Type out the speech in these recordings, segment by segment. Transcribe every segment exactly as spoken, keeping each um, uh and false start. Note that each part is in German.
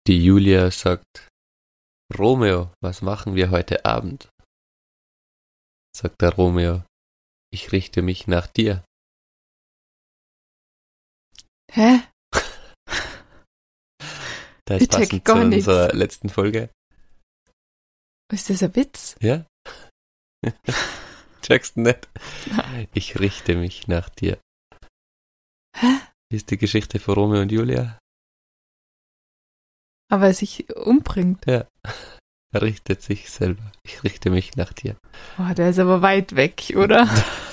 Die Julia sagt, Romeo, was machen wir heute Abend? Sagt der Romeo, ich richte mich nach dir. Hä? Das Ich ist passend check zu gar nix. unserer letzten Folge. Ist das ein Witz? Ja? Checkst du nicht? Nein. Ich richte mich nach dir. Hä? Ist die Geschichte von Romeo und Julia? Aber er sich umbringt. Ja. Er richtet sich selber. Ich richte mich nach dir. Oh, der ist aber weit weg, oder?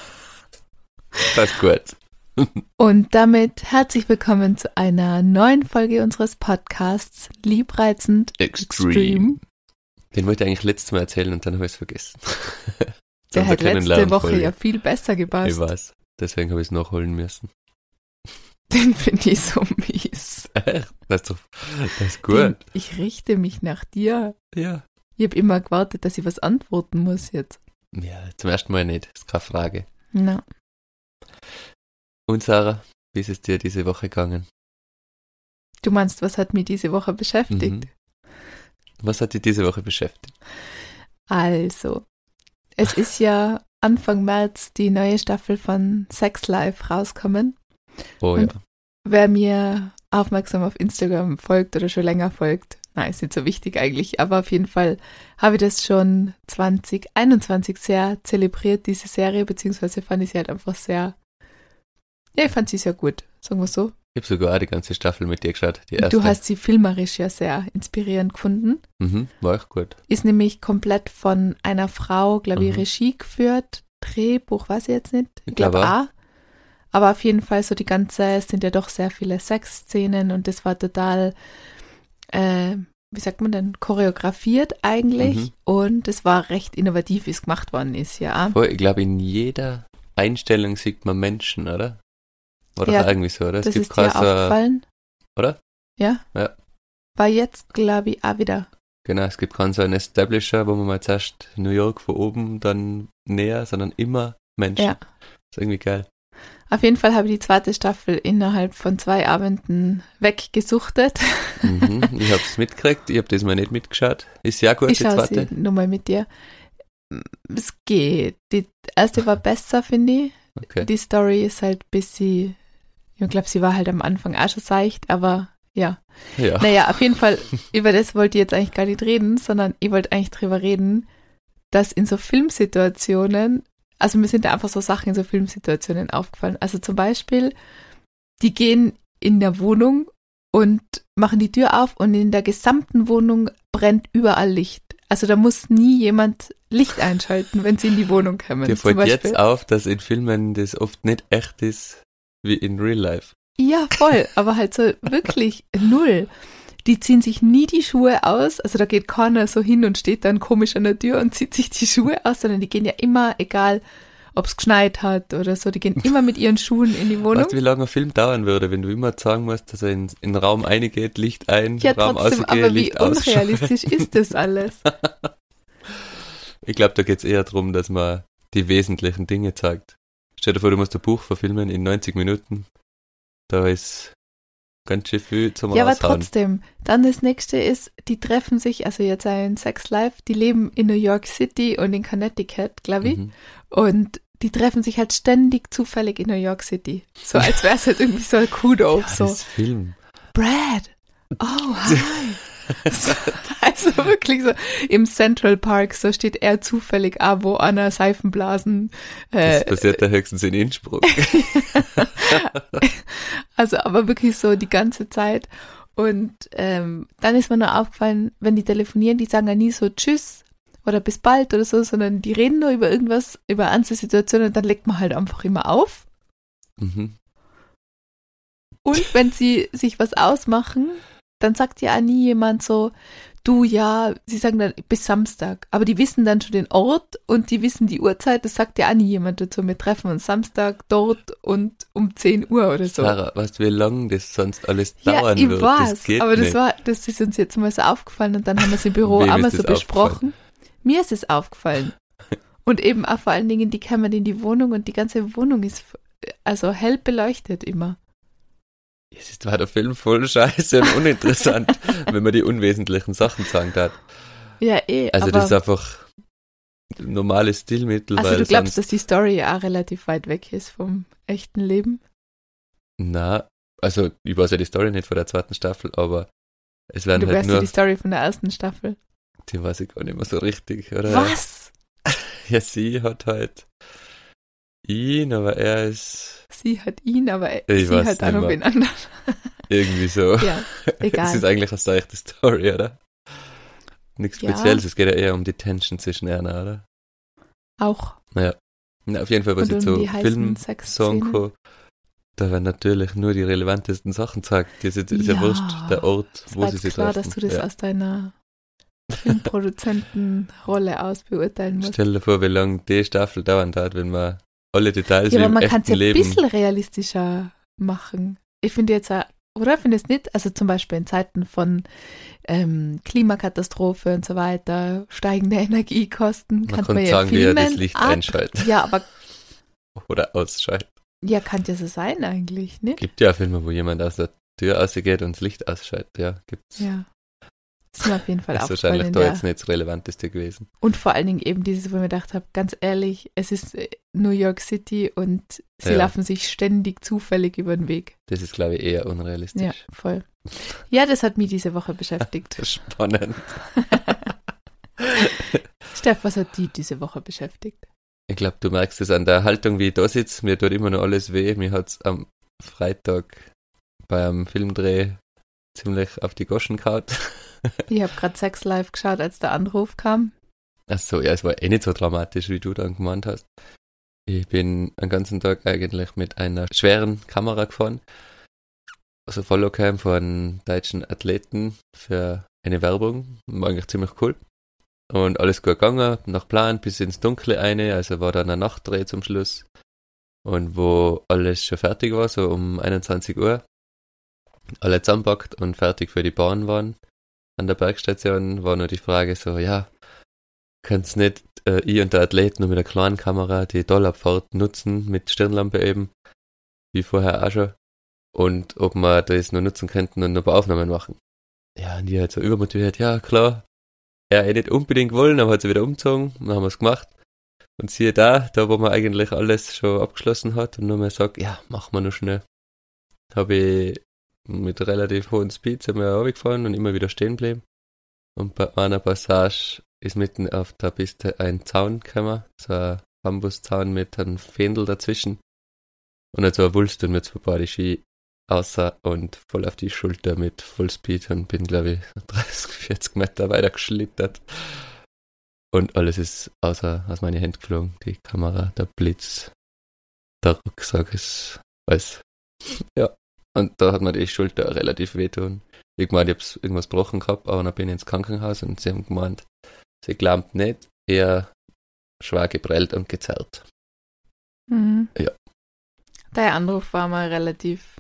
Das ist gut. Und damit herzlich willkommen zu einer neuen Folge unseres Podcasts Liebreizend Extreme. Extreme. Den wollte ich eigentlich letztes Mal erzählen und dann habe ich es vergessen. Der hat letzte Woche ja viel besser Ich gepasst. weiß. Deswegen habe ich es nachholen müssen. Den finde ich so mies. Das ist, doch, das ist gut. Den, ich richte mich nach dir. Ja. Ich habe immer gewartet, dass ich was antworten muss jetzt. Ja, zum ersten Mal nicht. Ist keine Frage. Na, Und Sarah, wie ist es dir diese Woche gegangen? du meinst, was hat mich diese Woche beschäftigt? Mhm. Was hat dich diese Woche beschäftigt? Also, es ist ja Anfang März die neue Staffel von Sex Life rauskommen. Oh Und ja. wer mir aufmerksam auf Instagram folgt oder schon länger folgt, nein, ist nicht so wichtig eigentlich, aber auf jeden Fall habe ich das schon zwanzig einundzwanzig sehr zelebriert, diese Serie, beziehungsweise fand ich sie halt einfach sehr, ja, ich fand sie sehr gut, sagen wir so. Ich habe sogar auch die ganze Staffel mit dir geschaut. Die Und erste. du hast sie filmerisch ja sehr inspirierend gefunden. Mhm, war echt gut. Ist nämlich komplett von einer Frau, glaube ich, Mhm. Regie geführt, Drehbuch, weiß ich jetzt nicht, ich Ich glaube glaub auch. Aber auf jeden Fall so die ganze, es sind ja doch sehr viele Sexszenen und das war total, äh, wie sagt man denn, choreografiert eigentlich Mhm. und es war recht innovativ, wie es gemacht worden ist, ja. Voll, ich glaube, in jeder Einstellung sieht man Menschen, oder? Oder Ja, irgendwie so, oder? Es Das gibt ist dir kein so- aufgefallen? oder? Ja? Ja. War jetzt, glaube ich, auch wieder. Genau, es gibt keinen so einen Establisher, wo man mal zuerst New York von oben, dann näher, sondern immer Menschen. Ja. ist irgendwie geil. Auf jeden Fall habe ich die zweite Staffel innerhalb von zwei Abenden weggesuchtet. Mhm, ich habe es mitgekriegt, ich habe das mal nicht mitgeschaut. Ist ja gut, Ich die schaue zweite. sie nur mal mit dir. Es geht. Die erste war besser, finde ich. Okay. Die Story ist halt ein bisschen, ich glaube, sie war halt am Anfang auch schon seicht, aber ja. Ja. Naja, auf jeden Fall, über das wollte ich jetzt eigentlich gar nicht reden, sondern ich wollte eigentlich drüber reden, dass in so Filmsituationen, also mir sind da einfach so Sachen in so Filmsituationen aufgefallen. Also zum Beispiel, die gehen in der Wohnung und machen die Tür auf und in der gesamten Wohnung brennt überall Licht. Also da muss nie jemand Licht einschalten, wenn sie in die Wohnung kommen. Dir Zum fällt jetzt Beispiel. auf, dass in Filmen das oft nicht echt ist, wie in Real Life. Ja, voll, aber halt so wirklich null. Die ziehen sich nie die Schuhe aus, also da geht keiner so hin und steht dann komisch an der Tür und zieht sich die Schuhe aus, sondern die gehen ja immer, egal ob es geschneit hat oder so, die gehen immer mit ihren Schuhen in die Wohnung. Weißt du, wie lange ein Film dauern würde, wenn du immer sagen musst, dass er in, in den Raum reingeht, Licht ein, Ja, Raum trotzdem, ausgeht, aber wie Licht aus. unrealistisch ist das alles? Ich glaube, da geht es eher darum, dass man die wesentlichen Dinge zeigt. Stell dir vor, du musst ein Buch verfilmen in neunzig Minuten. Da ist ganz schön viel zum Ja, aber Raushauen. trotzdem. Dann das nächste ist, die treffen sich, also jetzt ein Sex Life, die leben in New York City und in Connecticut, glaube ich. Mhm. Und die treffen sich halt ständig zufällig in New York City. So als wäre es halt irgendwie so ein Kudo. Ja, so, das Film. Brad, oh, hi. So, also wirklich so im Central Park, so steht er zufällig auch wo an einer Seifenblasen. Das Äh, passiert da höchstens in Innsbruck. also aber wirklich so die ganze Zeit. Und ähm, dann ist mir nur aufgefallen, wenn die telefonieren, die sagen ja nie so Tschüss oder bis bald oder so, sondern die reden nur über irgendwas, über ernste Situationen und dann legt man halt einfach immer auf. Mhm. Und wenn sie sich was ausmachen, dann sagt ja auch nie jemand so, du, ja, sie sagen dann bis Samstag. Aber die wissen dann schon den Ort und die wissen die Uhrzeit. Das sagt ja auch nie jemand dazu. Wir treffen uns Samstag dort und um zehn Uhr oder so. Sarah, weißt du, wie lange das sonst alles Ja, dauern ich wird? weiß, das geht aber das nicht. war, das ist uns jetzt mal so aufgefallen und dann haben wir es im Büro Wem auch mal ist so das besprochen. Mir ist es aufgefallen. Und eben auch vor allen Dingen, die kommen in die Wohnung und die ganze Wohnung ist also hell beleuchtet immer. Es ist, war der Film voll scheiße und uninteressant, wenn man die unwesentlichen Sachen sagen hat. Ja, eh. Also aber, das ist einfach normales Stilmittel. Also weil du glaubst, sonst, dass die Story ja auch relativ weit weg ist vom echten Leben? Na, also ich weiß ja die Story nicht von der zweiten Staffel, aber es werden Du halt weißt nur, ja die Story von der ersten Staffel. die weiß ich gar nicht mehr so richtig, oder? Was? Ja, sie hat halt ihn, aber er ist Sie hat ihn, aber Ich sie weiß hat auch nicht noch mehr. wen anderen. irgendwie so. Ja, Es egal. ist eigentlich eine seichte Story, oder? Nichts Ja. Spezielles, es geht ja eher um die Tension zwischen einer, oder? Auch. Na, auf jeden Fall, was Und jetzt um so die heißen Film, Sexszenen. Song, Co., da werden natürlich nur die relevantesten Sachen gesagt. Das ist, ist ja. Ja, wurscht, der Ort, Es wo war sie jetzt sich klar, treffen. dass du das ja. aus deiner Filmproduzentenrolle aus beurteilen musst. Stell dir vor, wie lange die Staffel dauern hat, wenn man alle Details Ja, wie aber im man kann es echten ja ein Leben... bisschen realistischer machen. Ich finde jetzt, auch- oder findest du nicht? Also zum Beispiel in Zeiten von ähm, Klimakatastrophe und so weiter, steigende Energiekosten, Man kann kann man ja sagen, wie er filmen. das Licht ab- einschaltet Ja, aber oder ausschaltet. ja, kann ja so sein eigentlich, ne? Gibt ja Filme, wo jemand aus der Tür rausgeht und das Licht ausschaltet. Ja, gibt's. Ja. Ist mir auf jeden Fall Das ist aufgefallen. wahrscheinlich in da der- jetzt nicht das Relevanteste gewesen. Und vor allen Dingen eben dieses, wo ich mir gedacht habe, ganz ehrlich, es ist äh, New York City und sie Ja. laufen sich ständig zufällig über den Weg. Das ist, glaube ich, eher unrealistisch. Ja, voll. Ja, das hat mich diese Woche beschäftigt. Spannend. Steff, was hat die diese Woche beschäftigt? Ich glaube, du merkst es an der Haltung, wie ich da sitze. Mir tut immer noch alles weh. Mir hat es am Freitag beim Filmdreh ziemlich auf die Goschen gehauen. Ich habe gerade Sex Live geschaut, als der Anruf kam. Ach so, ja, es war eh nicht so dramatisch, wie du dann gemeint hast. Ich bin den ganzen Tag eigentlich mit einer schweren Kamera gefahren. Also Followcam von deutschen Athleten für eine Werbung. War eigentlich ziemlich cool. Und alles gut gegangen, nach Plan, bis ins Dunkle eine. Also war dann ein Nachtdreh zum Schluss. Und wo alles schon fertig war, so um einundzwanzig Uhr, alle zusammenpackt und fertig für die Bahn waren. An der Bergstation war nur die Frage so, ja, kannst nicht äh, ich und der Athlet nur mit einer kleinen Kamera die Dollabfahrt nutzen, mit Stirnlampe eben, wie vorher auch schon, und ob wir das noch nutzen könnten und noch ein paar Aufnahmen machen. Ja, und die hat so übermotiviert, ja klar, er hätte nicht unbedingt wollen, aber hat sie wieder umgezogen, dann haben wir es gemacht. Und siehe da, da wo man eigentlich alles schon abgeschlossen hat und nur mal sagt, ja, machen wir noch schnell. Habe ich mit relativ hohem Speed sind wir runtergefahren und immer wieder stehen geblieben. Und bei einer Passage ist mitten auf der Piste ein Zaun gekommen, so ein Bambuszaun mit einem Fändel dazwischen. Und dann so ein Wulst und mir zwei Paar die Ski außer und voll auf die Schulter mit Vollspeed und bin, glaube ich, dreißig, vierzig Meter weiter geschlittert. Und alles ist außer aus meinen Händen geflogen. Die Kamera, der Blitz, der Rucksack ist alles. Ja. Und da hat mir die Schulter relativ wehtun. Ich gemeint, ich hab's irgendwas gebrochen gehabt, aber dann bin ich ins Krankenhaus und sie haben gemeint, sie glaubt nicht, eher schwer geprellt und gezerrt. Mhm. Ja. Der Anruf war mal relativ.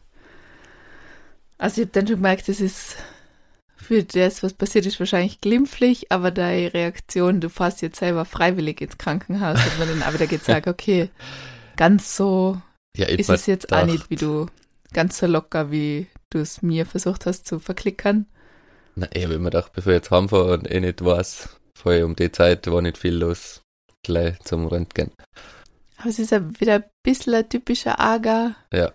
Also ich habe dann schon gemerkt, es ist für das, was passiert ist, wahrscheinlich glimpflich, aber deine Reaktion, du fährst jetzt selber freiwillig ins Krankenhaus, hat man dann auch wieder gesagt, okay, ganz so Ja, ich ist es jetzt auch gedacht, nicht, wie du, ganz so locker, wie du es mir versucht hast zu verklickern. Na, ich habe immer gedacht, bevor ich jetzt heimfahre und eh nicht weiß, vor allem um die Zeit war nicht viel los, gleich zum Röntgen. Aber es ist ja wieder ein bisschen ein typischer Aga. Ja,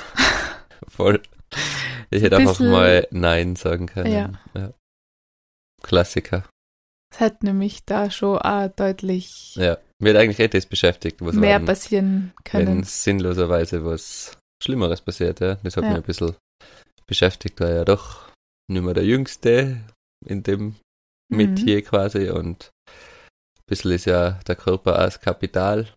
voll. Ich So hätte ein einfach bisschen- mal Nein sagen können. Ja. Ja. Klassiker. Es hat nämlich da schon auch deutlich Ja, mir hat eigentlich eh das beschäftigt, was mehr war, passieren wenn können. sinnloserweise was Schlimmeres passiert. Ja. Das hat Ja. mich ein bisschen beschäftigt, weil ja doch nicht mehr der Jüngste in dem Mhm. Metier quasi und ein bisschen ist ja der Körper als Kapital.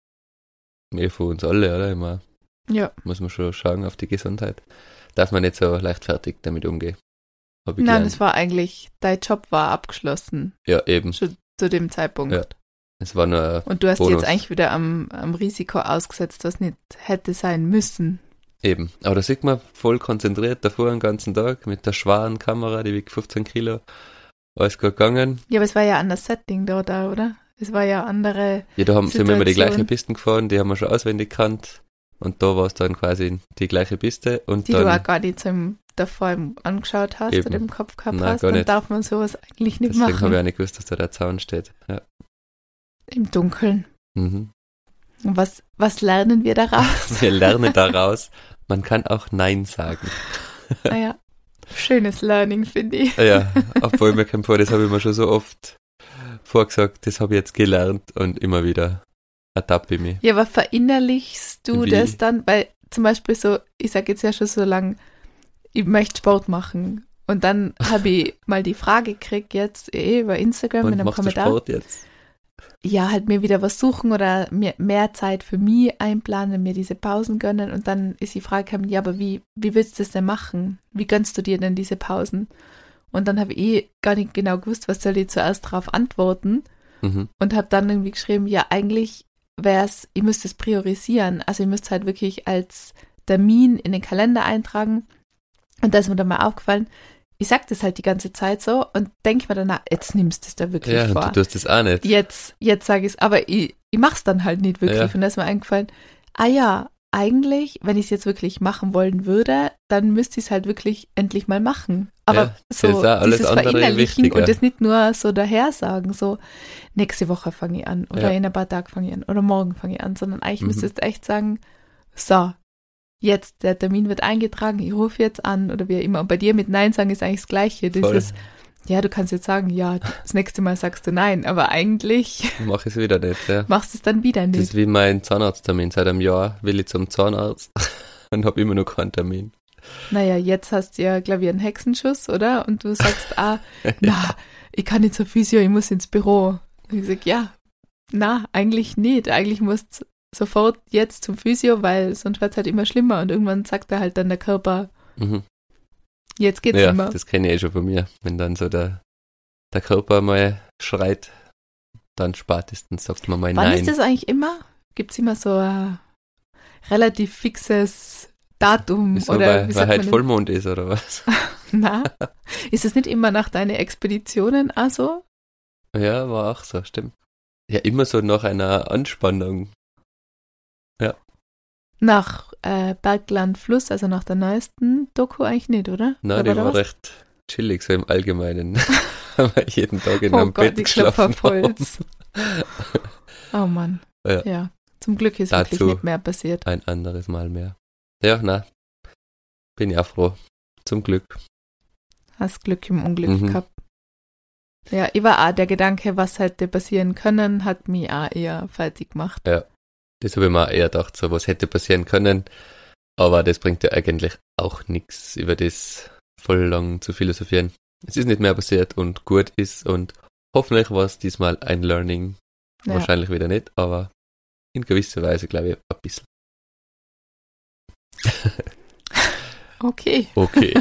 Mehr für uns alle, oder? Immer Ja, muss man schon schauen auf die Gesundheit. Darf man nicht so leichtfertig damit umgehen. Hab ich nein, gelernt. es war eigentlich, dein Job war abgeschlossen, Ja, eben. schon zu dem Zeitpunkt. Ja. Es war nur Und du hast dich Bonus. jetzt eigentlich wieder am, am Risiko ausgesetzt, was nicht hätte sein müssen. Eben. Aber da sieht man voll konzentriert davor den ganzen Tag mit der schweren Kamera, die wiegt fünfzehn Kilo. Alles gut gegangen. Ja, aber es war ja anders Setting dort da, oder? Es war ja andere. Ja, da haben, sind wir immer die Situation. gleichen Pisten gefahren, die haben wir schon auswendig gekannt. Und da war es dann quasi die gleiche Piste. Und Die dann, du auch gar nicht so im, davor im angeschaut hast Eben. oder im Kopf gehabt Nein, hast, gar dann nicht. darf man sowas eigentlich nicht deswegen habe ich machen. auch nicht gewusst, dass da der Zaun steht. Ja. Im Dunkeln. Mhm. Und was, was lernen wir daraus? Wir lernen daraus, man kann auch Nein sagen. Naja, schönes Learning, finde ich. Ja, obwohl mir kein vor, das habe ich mir schon so oft vorgesagt, das habe ich jetzt gelernt und immer wieder ertappe ich mich. Ja, aber verinnerlichst du Wie? das dann? Weil zum Beispiel so, ich sage jetzt ja schon so lang, ich möchte Sport machen. Und dann habe ich mal die Frage gekriegt, jetzt eh über Instagram Und in einem machst du Kommentar. Sport jetzt? Ja, halt mir wieder was suchen oder mir mehr Zeit für mich einplanen, mir diese Pausen gönnen. Und dann ist die Frage gekommen, ja, aber wie, wie willst du das denn machen? Wie gönnst du dir denn diese Pausen? Und dann habe ich eh gar nicht genau gewusst, was soll ich zuerst darauf antworten. Mhm. Und habe dann irgendwie geschrieben, ja, eigentlich wäre es, ich müsste es priorisieren. Also ich müsste halt wirklich als Termin in den Kalender eintragen. Und da ist mir dann mal aufgefallen, ich sage das halt die ganze Zeit so und denke mir danach, jetzt nimmst du es da wirklich Ja, und vor. du tust das auch nicht. Jetzt, jetzt sage ich es, aber ich, ich mache es dann halt nicht wirklich. Ja. Und da ist mir eingefallen, ah ja, eigentlich, wenn ich es jetzt wirklich machen wollen würde, dann müsste ich es halt wirklich endlich mal machen. Aber Ja, das so ist auch alles dieses andere Verinnerlichen wichtiger. und das nicht nur so daher sagen, so nächste Woche fange ich an oder Ja. in ein paar Tagen fange ich an oder morgen fange ich an, sondern eigentlich Mhm. müsstest du echt sagen, so, jetzt, der Termin wird eingetragen, ich rufe jetzt an oder wie auch immer. Und bei dir mit Nein sagen ist eigentlich das Gleiche. Voll. Dieses, ja, du kannst jetzt sagen, ja, das nächste Mal sagst du Nein, aber eigentlich Mache ich es wieder nicht, ja. machst du es dann wieder Das nicht. ist wie mein Zahnarzttermin. Seit einem Jahr will ich zum Zahnarzt und habe immer noch keinen Termin. Naja, jetzt hast du ja, glaube ich, einen Hexenschuss, oder? Und du sagst, ah, na, ich kann nicht zur Physio, ich muss ins Büro. Und ich sag, ja, na, eigentlich nicht. Eigentlich musst du sofort jetzt zum Physio, weil sonst wird es halt immer schlimmer. Und irgendwann sagt er halt dann der Körper, Mhm. jetzt geht's Ja, nicht mehr. das kenne ich eh schon von mir. Wenn dann so der, der Körper mal schreit, dann spätestens sagt man mal Wann Nein. ist das eigentlich immer? Gibt es immer so ein relativ fixes Datum? Wieso, oder weil, wie weil sagt halt man denn? Vollmond ist, oder was? Na, ist es nicht immer nach deinen Expeditionen auch so? Ja, war auch so, stimmt. Ja, immer so nach einer Anspannung. Nach äh, Bergland Fluss, also nach der neuesten Doku eigentlich nicht, oder? Nein, Oder die war was? recht chillig, so im Allgemeinen. Weil jeden Tag in Oh einem Gott, Bett die Klopfer geschlafen auf haben. Holz. Oh Mann. Ja. Ja. Zum Glück ist Dazu. wirklich nicht mehr passiert. Ein anderes Mal mehr. Ja, na, bin ich auch froh. Zum Glück. Hast Glück im Unglück Mhm. gehabt. Ja, ich war auch der Gedanke, was hätte passieren können, hat mich auch eher fertig gemacht. Das habe ich mir auch eher gedacht, so was hätte passieren können. Aber das bringt ja eigentlich auch nichts, über das voll lang zu philosophieren. Es ist nicht mehr passiert und gut ist und hoffentlich war es diesmal ein Learning. Ja. Wahrscheinlich wieder nicht, aber in gewisser Weise glaube ich ein bisschen. Okay. Okay.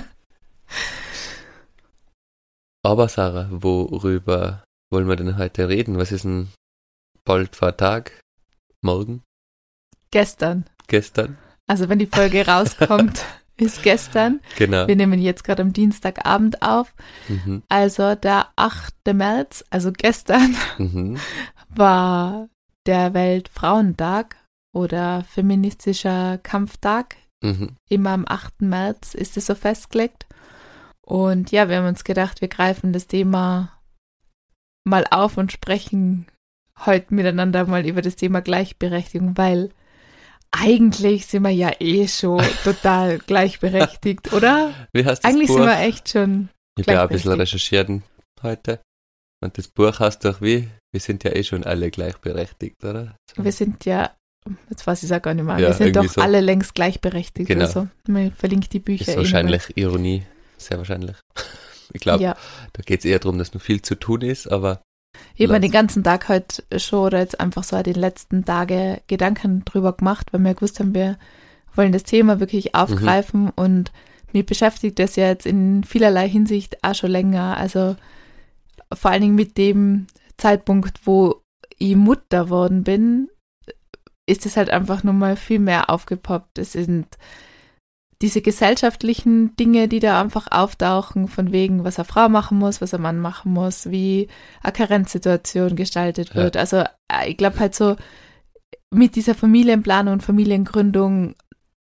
Aber Sarah, worüber wollen wir denn heute reden? Was ist denn bald vor Tag? Morgen? Gestern. Gestern? Also wenn die Folge rauskommt, ist gestern. Genau. Wir nehmen jetzt gerade am Dienstagabend auf. Mhm. Also der achte März, also gestern, Mhm. war der Weltfrauentag oder feministischer Kampftag. Mhm. Immer am achten März ist es so festgelegt. Und ja, wir haben uns gedacht, wir greifen das Thema mal auf und sprechen heute miteinander mal über das Thema Gleichberechtigung, weil eigentlich sind wir ja eh schon total gleichberechtigt, oder? Wie heißt das Eigentlich Buch? sind wir echt schon Ich habe ein bisschen gleichberechtigt. recherchiert heute. Und das Buch heißt doch wie? Wir sind ja eh schon alle gleichberechtigt, oder? So. Wir sind ja, jetzt weiß ich es auch gar nicht mehr, Ja, wir sind doch irgendwie so. alle längst gleichberechtigt Genau. oder so. Man verlinkt die Bücher. Ist eh wahrscheinlich Ironie, sehr wahrscheinlich. Ich nochmal. glaube, Ja, da geht es eher darum, dass noch viel zu tun ist, aber ich habe mir Lass. den ganzen Tag heute schon oder jetzt einfach so den letzten Tage Gedanken drüber gemacht, weil wir gewusst haben, wir wollen das Thema wirklich aufgreifen Mhm. und mich beschäftigt das ja jetzt in vielerlei Hinsicht auch schon länger. Also vor allen Dingen mit dem Zeitpunkt, wo ich Mutter worden bin, ist es halt einfach nochmal viel mehr aufgepoppt. Es sind diese gesellschaftlichen Dinge, die da einfach auftauchen, von wegen, was eine Frau machen muss, was ein Mann machen muss, wie eine Karenzsituation gestaltet Ja. wird. Also äh, ich glaube halt so, mit dieser Familienplanung und Familiengründung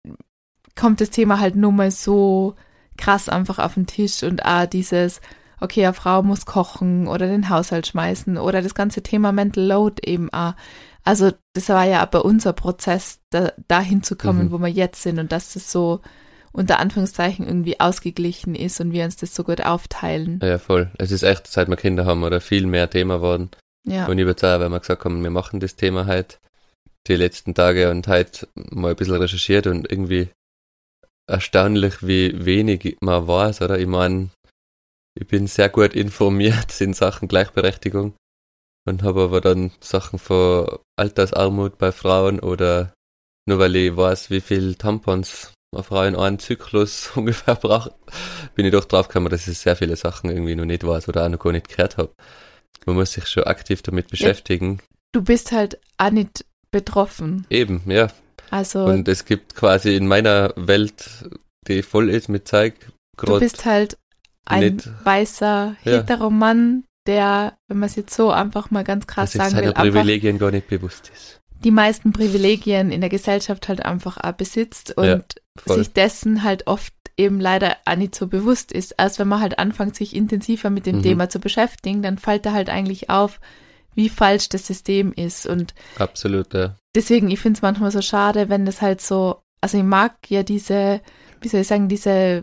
kommt das Thema halt nur mal so krass einfach auf den Tisch und auch dieses, okay, eine Frau muss kochen oder den Haushalt schmeißen oder das ganze Thema Mental Load eben auch. Also das war ja aber unser Prozess, da, dahin zu kommen, mhm. wo wir jetzt sind und dass das so unter Anführungszeichen irgendwie ausgeglichen ist und wir uns das so gut aufteilen. Ja, voll. Es ist echt, seit wir Kinder haben, oder viel mehr Thema worden. Ja. Und ich würde sagen, wenn wir gesagt haben, wir machen das Thema halt die letzten Tage und halt mal ein bisschen recherchiert und irgendwie erstaunlich, wie wenig man weiß, oder? Ich meine, ich bin sehr gut informiert in Sachen Gleichberechtigung und habe aber dann Sachen von Altersarmut bei Frauen oder nur weil ich weiß, wie viel Tampons eine Frau in einem Zyklus ungefähr braucht, bin ich doch drauf gekommen, dass ich sehr viele Sachen irgendwie noch nicht weiß oder auch noch gar nicht gehört habe. Man muss sich schon aktiv damit beschäftigen. Ja, du bist halt auch nicht betroffen. Eben, ja. Also und es gibt quasi in meiner Welt, die voll ist mit Zeug, du bist halt ein nicht, weißer Heteromann, der, wenn man es jetzt so einfach mal ganz krass sagen will, seiner Privilegien gar nicht bewusst ist. Die meisten Privilegien in der Gesellschaft halt einfach auch besitzt und ja, sich dessen halt oft eben leider auch nicht so bewusst ist. Erst wenn man halt anfängt, sich intensiver mit dem mhm. Thema zu beschäftigen, dann fällt da halt eigentlich auf, wie falsch das System ist. Und absolut, ja. Deswegen, ich finde es manchmal so schade, wenn das halt so, also ich mag ja diese, wie soll ich sagen, diese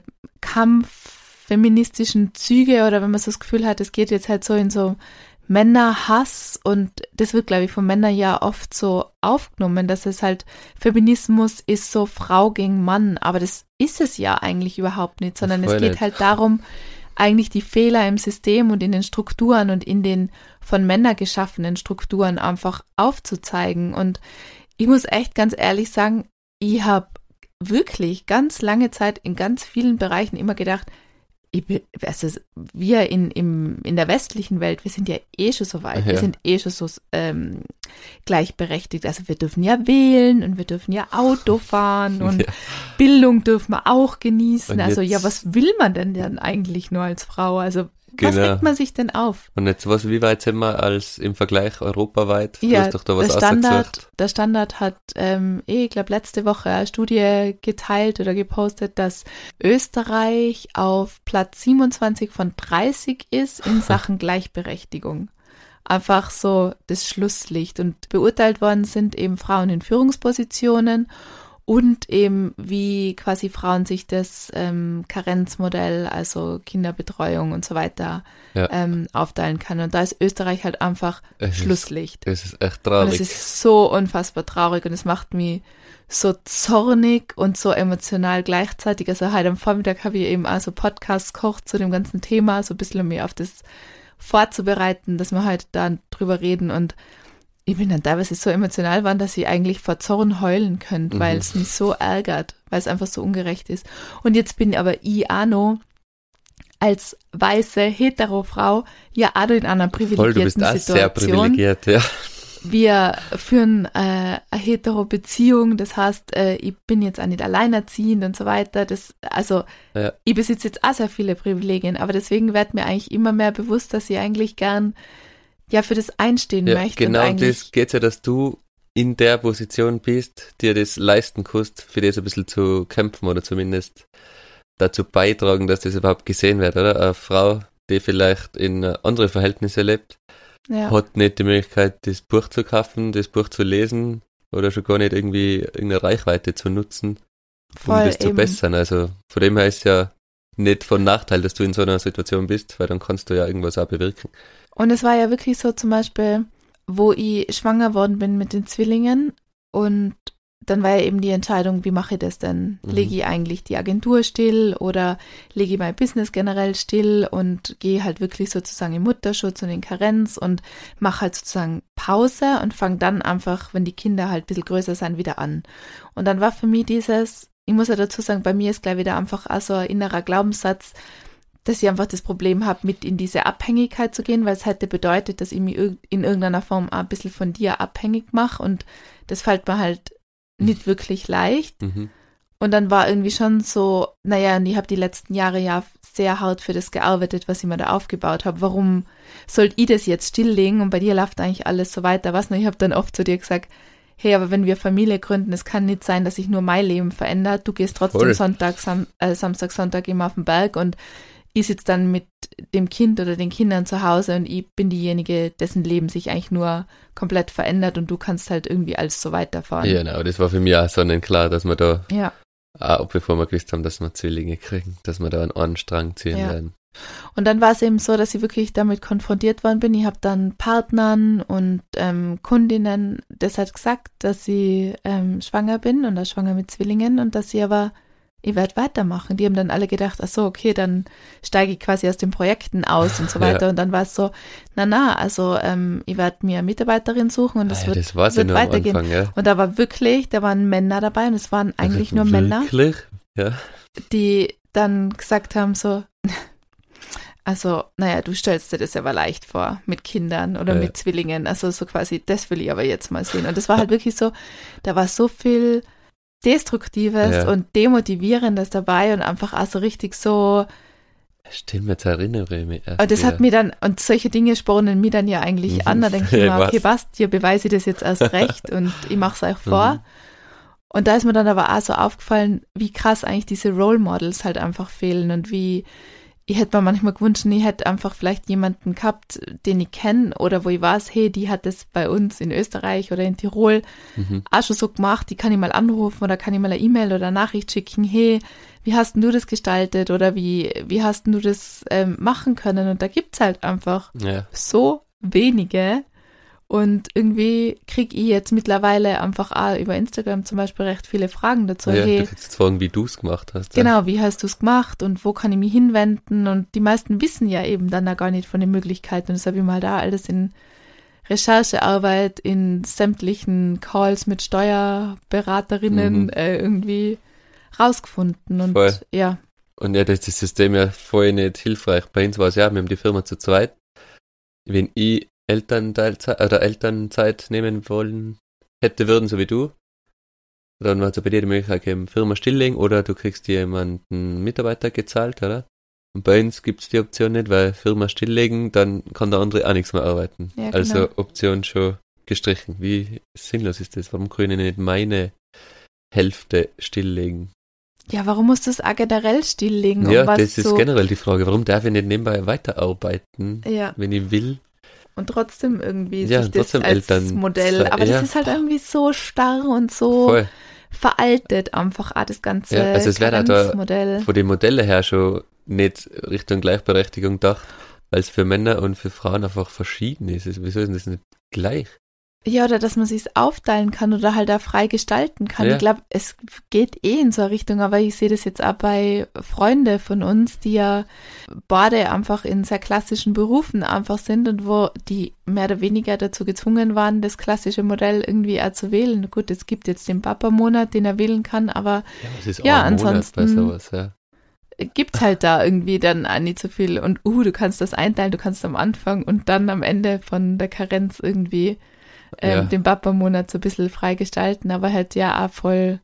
kampffeministischen Züge oder wenn man so das Gefühl hat, es geht jetzt halt so in so Männerhass und das wird, glaube ich, von Männern ja oft so aufgenommen, dass es halt, Feminismus ist so Frau gegen Mann, aber das ist es ja eigentlich überhaupt nicht, sondern es geht nicht. halt darum, eigentlich die Fehler im System und in den Strukturen und in den von Männern geschaffenen Strukturen einfach aufzuzeigen. Und ich muss echt ganz ehrlich sagen, ich habe wirklich ganz lange Zeit in ganz vielen Bereichen immer gedacht, ich bin, also wir in, im, in der westlichen Welt, wir sind ja eh schon so weit, ja. wir sind eh schon so ähm, gleichberechtigt. Also wir dürfen ja wählen und wir dürfen ja Auto fahren und ja. Bildung dürfen wir auch genießen. Also ja, was will man denn dann eigentlich nur als Frau? Also genau. Was regt man sich denn auf? Und jetzt was, wie weit sind wir als im Vergleich europaweit? Du ja, hast doch da was der Standard, der Standard hat, ähm, ich glaube, letzte Woche eine Studie geteilt oder gepostet, dass Österreich auf Platz siebenundzwanzig von dreißig ist in Sachen Gleichberechtigung. Einfach so das Schlusslicht. Und beurteilt worden sind eben Frauen in Führungspositionen und eben wie quasi Frauen sich das ähm, Karenzmodell, also Kinderbetreuung und so weiter, ja. ähm, aufteilen kann. Und da ist Österreich halt einfach es Schlusslicht. Es ist, ist echt traurig. Und es ist so unfassbar traurig und es macht mich so zornig und so emotional gleichzeitig. Also heute am Vormittag habe ich eben auch so Podcasts gekocht zu dem ganzen Thema, so ein bisschen um mich auf das vorzubereiten, dass wir heute da drüber reden und ich bin dann teilweise so emotional geworden, dass ich eigentlich vor Zorn heulen könnte, mhm. weil es mich so ärgert, weil es einfach so ungerecht ist. Und jetzt bin aber ich auch noch als weiße Hetero-Frau ja auch noch in einer privilegierten Voll, du bist auch Situation. Sehr privilegiert, ja. Wir führen äh, eine Hetero-Beziehung, das heißt, äh, ich bin jetzt auch nicht alleinerziehend und so weiter. Das, also ja. Ich besitze jetzt auch sehr viele Privilegien, aber deswegen wird mir eigentlich immer mehr bewusst, dass ich eigentlich gern ja für das einstehen ja, möchte. Genau, und das geht ja, dass du in der Position bist, dir das leisten kannst, für das ein bisschen zu kämpfen oder zumindest dazu beitragen, dass das überhaupt gesehen wird, oder? Eine Frau, die vielleicht in andere Verhältnisse lebt, ja. hat nicht die Möglichkeit, das Buch zu kaufen, das Buch zu lesen oder schon gar nicht irgendwie irgendeine Reichweite zu nutzen, Voll, um das eben. zu bessern. Also von dem her ist ja nicht von Nachteil, dass du in so einer Situation bist, weil dann kannst du ja irgendwas auch bewirken. Und es war ja wirklich so zum Beispiel, wo ich schwanger worden bin mit den Zwillingen und dann war ja eben die Entscheidung, wie mache ich das denn? Mhm. Lege ich eigentlich die Agentur still oder lege ich mein Business generell still und gehe halt wirklich sozusagen im Mutterschutz und in Karenz und mache halt sozusagen Pause und fange dann einfach, wenn die Kinder halt ein bisschen größer sind, wieder an. Und dann war für mich dieses, ich muss ja dazu sagen, bei mir ist gleich wieder einfach auch so ein innerer Glaubenssatz, dass ich einfach das Problem habe, mit in diese Abhängigkeit zu gehen, weil es hätte bedeutet, dass ich mich in irgendeiner Form auch ein bisschen von dir abhängig mache und das fällt mir halt nicht wirklich leicht. Mhm. Und dann war irgendwie schon so, naja, und ich habe die letzten Jahre ja sehr hart für das gearbeitet, was ich mir da aufgebaut habe. Warum sollte ich das jetzt stilllegen und bei dir läuft eigentlich alles so weiter? Was? Und ich habe dann oft zu dir gesagt, hey, aber wenn wir Familie gründen, es kann nicht sein, dass sich nur mein Leben verändert. Du gehst trotzdem Voll. Sonntag, Sam, äh, Samstag, Sonntag immer auf den Berg und ich sitze dann mit dem Kind oder den Kindern zu Hause und ich bin diejenige, dessen Leben sich eigentlich nur komplett verändert und du kannst halt irgendwie alles so weiterfahren. Ja, genau, das war für mich auch sonnenklar, dass wir da, Ja. auch bevor wir gewusst haben, dass wir Zwillinge kriegen, dass wir da an einen Strang ziehen Ja. werden. Und dann war es eben so, dass ich wirklich damit konfrontiert worden bin. Ich habe dann Partnern und ähm, Kundinnen deshalb gesagt, dass ich ähm, schwanger bin und auch schwanger mit Zwillingen und dass ich aber, ich werde weitermachen. Die haben dann alle gedacht, ach so, okay, dann steige ich quasi aus den Projekten aus und so weiter. Ja. Und dann war es so, na na, also ähm, ich werde mir eine Mitarbeiterin suchen und das Ah ja, wird, das war's wird ja nur am weitergehen. Anfang, ja. Und da war wirklich, da waren Männer dabei und es waren eigentlich nur Wirklich? Männer, Ja. die dann gesagt haben so, also, naja, du stellst dir das aber leicht vor, mit Kindern oder Ja. mit Zwillingen, also so quasi, das will ich aber jetzt mal sehen. Und das war halt wirklich so, da war so viel Destruktives Ja. und Demotivierendes dabei und einfach auch so richtig so, Stimmt, jetzt erinnere ich mich erst und das wieder. hat mir dann, und solche Dinge spornen mich dann ja eigentlich Mhm. an, da denke ich Ja, mir, okay, was? passt, hier beweise ich das jetzt erst recht und ich mache es euch vor. Mhm. Und da ist mir dann aber auch so aufgefallen, wie krass eigentlich diese Role Models halt einfach fehlen und wie, ich hätte mir manchmal gewünscht, ich hätte einfach vielleicht jemanden gehabt, den ich kenne oder wo ich weiß, hey, die hat das bei uns in Österreich oder in Tirol Mhm. auch schon so gemacht, die kann ich mal anrufen oder kann ich mal eine E-Mail oder eine Nachricht schicken, hey, wie hast denn du das gestaltet oder wie, wie hast denn du das ähm, machen können? Und da gibt's halt einfach Ja. so wenige und irgendwie kriege ich jetzt mittlerweile einfach auch über Instagram zum Beispiel recht viele Fragen dazu, ja, hey, du kriegst jetzt fragen, wie du es gemacht hast. genau, wie hast du es gemacht und wo kann ich mich hinwenden? Und die meisten wissen ja eben dann da gar nicht von den Möglichkeiten. Und das habe ich mal da alles in Recherchearbeit, in sämtlichen Calls mit Steuerberaterinnen Mhm. äh, irgendwie rausgefunden. Und Voll. ja, Und ja, das ist das System ja voll nicht hilfreich. Bei uns war es ja, wir haben die Firma zu zweit. Wenn ich Elternteilzeit oder Elternzeit nehmen wollen hätte würden, so wie du, dann war es bei dir die Möglichkeit gegeben, Firma stilllegen oder du kriegst dir jemanden Mitarbeiter gezahlt, oder? Und bei uns gibt es die Option nicht, weil Firma stilllegen, dann kann der andere auch nichts mehr arbeiten. Ja, genau. Also Option schon gestrichen. Wie sinnlos ist das? Warum können ich nicht meine Hälfte stilllegen? ja, warum musst du es auch generell stilllegen? Um Ja, was das ist zu, generell die Frage. Warum darf ich nicht nebenbei weiterarbeiten, ja, wenn ich will? und trotzdem irgendwie Ja, sich das trotzdem als Eltern- Modell, aber ja. das ist halt irgendwie so starr und so Voll. veraltet einfach auch das ganze Ja, also es wäre da- Karenzmodell. Von den Modellen her schon nicht Richtung Gleichberechtigung gedacht, weil es für Männer und für Frauen einfach verschieden ist. Also wieso ist denn das nicht gleich? Ja, oder dass man sich's aufteilen kann oder halt da frei gestalten kann. Ja. Ich glaube, es geht eh in so eine Richtung, aber ich sehe das jetzt auch bei Freunden von uns, die ja beide einfach in sehr klassischen Berufen einfach sind und wo die mehr oder weniger dazu gezwungen waren, das klassische Modell irgendwie auch zu wählen. Gut, es gibt jetzt den Papa-Monat, den er wählen kann, aber Ja, es ist Ja, ein Monat bei ansonsten- sowas, ja. gibt's halt da irgendwie dann auch nicht so viel. Und uh, du kannst das einteilen, du kannst am Anfang und dann am Ende von der Karenz irgendwie ähm, Ja. den Papa-Monat so ein bisschen frei gestalten, aber halt ja auch voll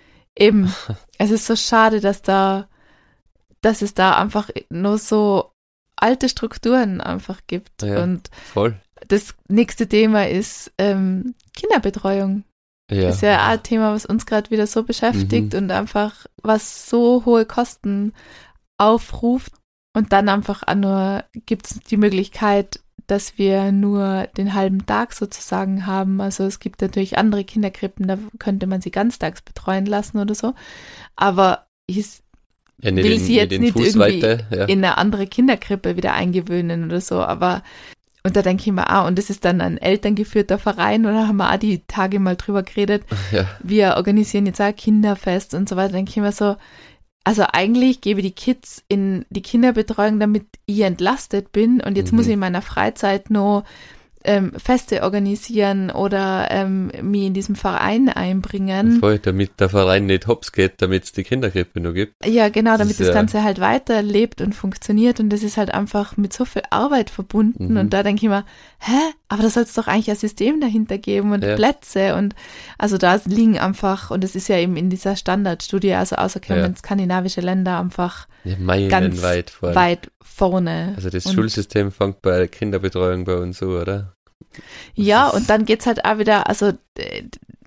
eben, es ist so schade, dass da, dass es da einfach nur so alte Strukturen einfach gibt. Ja. Und Voll. das nächste Thema ist ähm, Kinderbetreuung. Ja. Das ist ja auch ein Thema, was uns gerade wieder so beschäftigt Mhm. und einfach, was so hohe Kosten aufruft. Und dann einfach auch nur gibt es die Möglichkeit, dass wir nur den halben Tag sozusagen haben. Also es gibt natürlich andere Kinderkrippen, da könnte man sie ganztags betreuen lassen oder so. Aber ich ja, nicht will in, sie jetzt in nicht Fußweite, ja. in eine andere Kinderkrippe wieder eingewöhnen oder so. Aber und da denke ich mir, ah, und das ist dann ein elterngeführter Verein, oder haben wir auch die Tage mal drüber geredet. ja. Wir organisieren jetzt auch ein Kinderfest und so weiter. Denke ich mir so, also eigentlich gebe ich die Kids in die Kinderbetreuung, damit ich entlastet bin und jetzt Mhm. muss ich in meiner Freizeit noch ähm, Feste organisieren oder ähm, mich in diesem Verein einbringen. Voll, damit der Verein nicht hops geht, damit es die Kinderkrippe noch gibt. Ja, genau, Das damit ist das ja- Ganze halt weiterlebt und funktioniert und das ist halt einfach mit so viel Arbeit verbunden Mhm. und da denke ich mir, hä, aber da soll es doch eigentlich ein System dahinter geben und Ja. Plätze und also da liegen einfach, und es ist ja eben in dieser Standardstudie, also außerkommen Ja. skandinavische Länder einfach Ja, ganz meilenweit vor. weit vorne. Also das und, Schulsystem fängt bei der Kinderbetreuung bei uns so, oder? Ja, Das ist- und dann geht's halt auch wieder, also äh,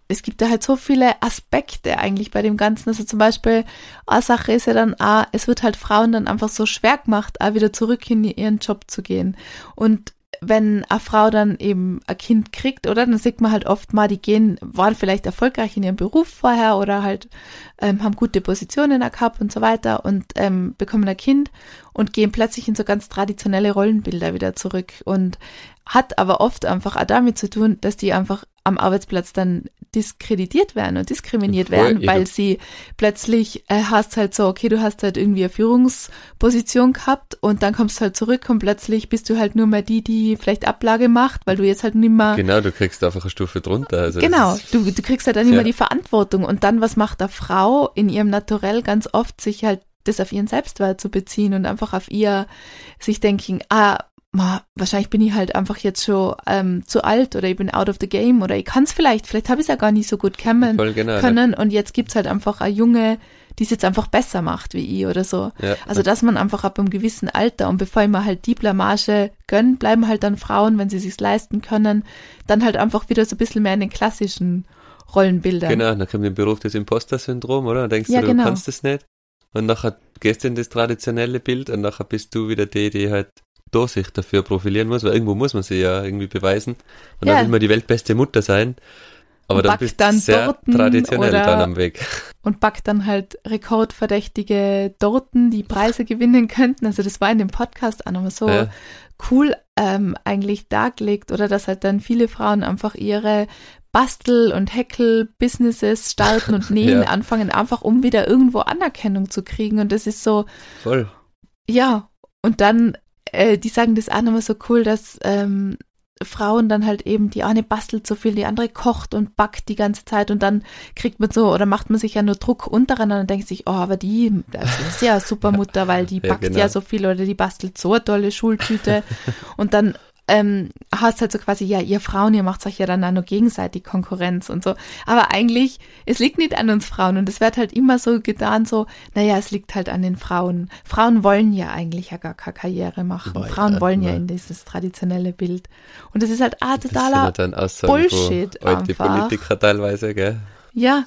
es gibt da halt so viele Aspekte eigentlich bei dem Ganzen. Also zum Beispiel, eine Sache ist ja dann auch, es wird halt Frauen dann einfach so schwer gemacht, auch wieder zurück in ihren Job zu gehen. Und wenn eine Frau dann eben ein Kind kriegt, oder, dann sieht man halt oft mal, die gehen, waren vielleicht erfolgreich in ihrem Beruf vorher oder halt ähm, haben gute Positionen gehabt und so weiter und ähm, bekommen ein Kind und gehen plötzlich in so ganz traditionelle Rollenbilder wieder zurück und hat aber oft einfach auch damit zu tun, dass die einfach am Arbeitsplatz dann diskreditiert werden und diskriminiert Voll, werden, eben. weil sie plötzlich äh, hast halt so, okay, du hast halt irgendwie eine Führungsposition gehabt und dann kommst du halt zurück und plötzlich bist du halt nur mehr die, die vielleicht Ablage macht, weil du jetzt halt nicht mehr... Genau, du kriegst einfach eine Stufe drunter. Also Genau, das ist, du, du kriegst halt dann nicht ja. mehr die Verantwortung und dann, was macht eine Frau in ihrem Naturell ganz oft, sich halt das auf ihren Selbstwert zu beziehen und einfach auf ihr sich denken, ah, Ma, wahrscheinlich bin ich halt einfach jetzt schon ähm, zu alt oder ich bin out of the game oder ich kann es vielleicht, vielleicht habe ich es ja gar nicht so gut kennen Voll genau, können und jetzt gibt's halt einfach eine Junge, die es jetzt einfach besser macht wie ich oder so. Ja. Also dass man einfach ab einem gewissen Alter und bevor ich mir halt die Blamage gönn, bleiben halt dann Frauen, wenn sie sich's leisten können, dann halt einfach wieder so ein bisschen mehr in den klassischen Rollenbildern. Genau, dann kommt im Beruf das Imposter-Syndrom, oder? Dann denkst Ja, du, genau. du kannst das nicht. Und nachher gehst du in das traditionelle Bild und nachher bist du wieder die, die halt da sich dafür profilieren muss, weil irgendwo muss man sich ja irgendwie beweisen. Und Ja. dann will man die weltbeste Mutter sein. Aber Und dann backt bist dann du sehr Torten traditionell oder- dann am Weg. Und backt dann halt rekordverdächtige Torten, die Preise gewinnen könnten. Also das war in dem Podcast auch nochmal so Ja. cool ähm, eigentlich dargelegt, oder dass halt dann viele Frauen einfach ihre Bastel- und Häckel-Businesses starten und nähen Ja. anfangen, einfach um wieder irgendwo Anerkennung zu kriegen. Und das ist so, Voll. ja, und dann, äh, die sagen das auch nochmal so cool, dass ähm, Frauen dann halt eben, die eine bastelt so viel, die andere kocht und backt die ganze Zeit und dann kriegt man so, oder macht man sich ja nur Druck untereinander und denkt sich, oh, aber die, das ist ja eine super Mutter, weil die Ja, backt genau. ja so viel oder die bastelt so eine tolle Schultüte und dann ähm, hast halt so quasi, ja, ihr Frauen, ihr macht euch ja dann auch noch gegenseitig Konkurrenz und so. Aber eigentlich, es liegt nicht an uns Frauen und es wird halt immer so getan, so, naja, es liegt halt an den Frauen. Frauen wollen ja eigentlich ja gar keine Karriere machen. Boah, Frauen ja, wollen ja ja. in dieses traditionelle Bild. Und das ist halt ah, Das sind totaler ja dann Aussagen Bullshit von alte einfach. Politiker teilweise, gell? Ja.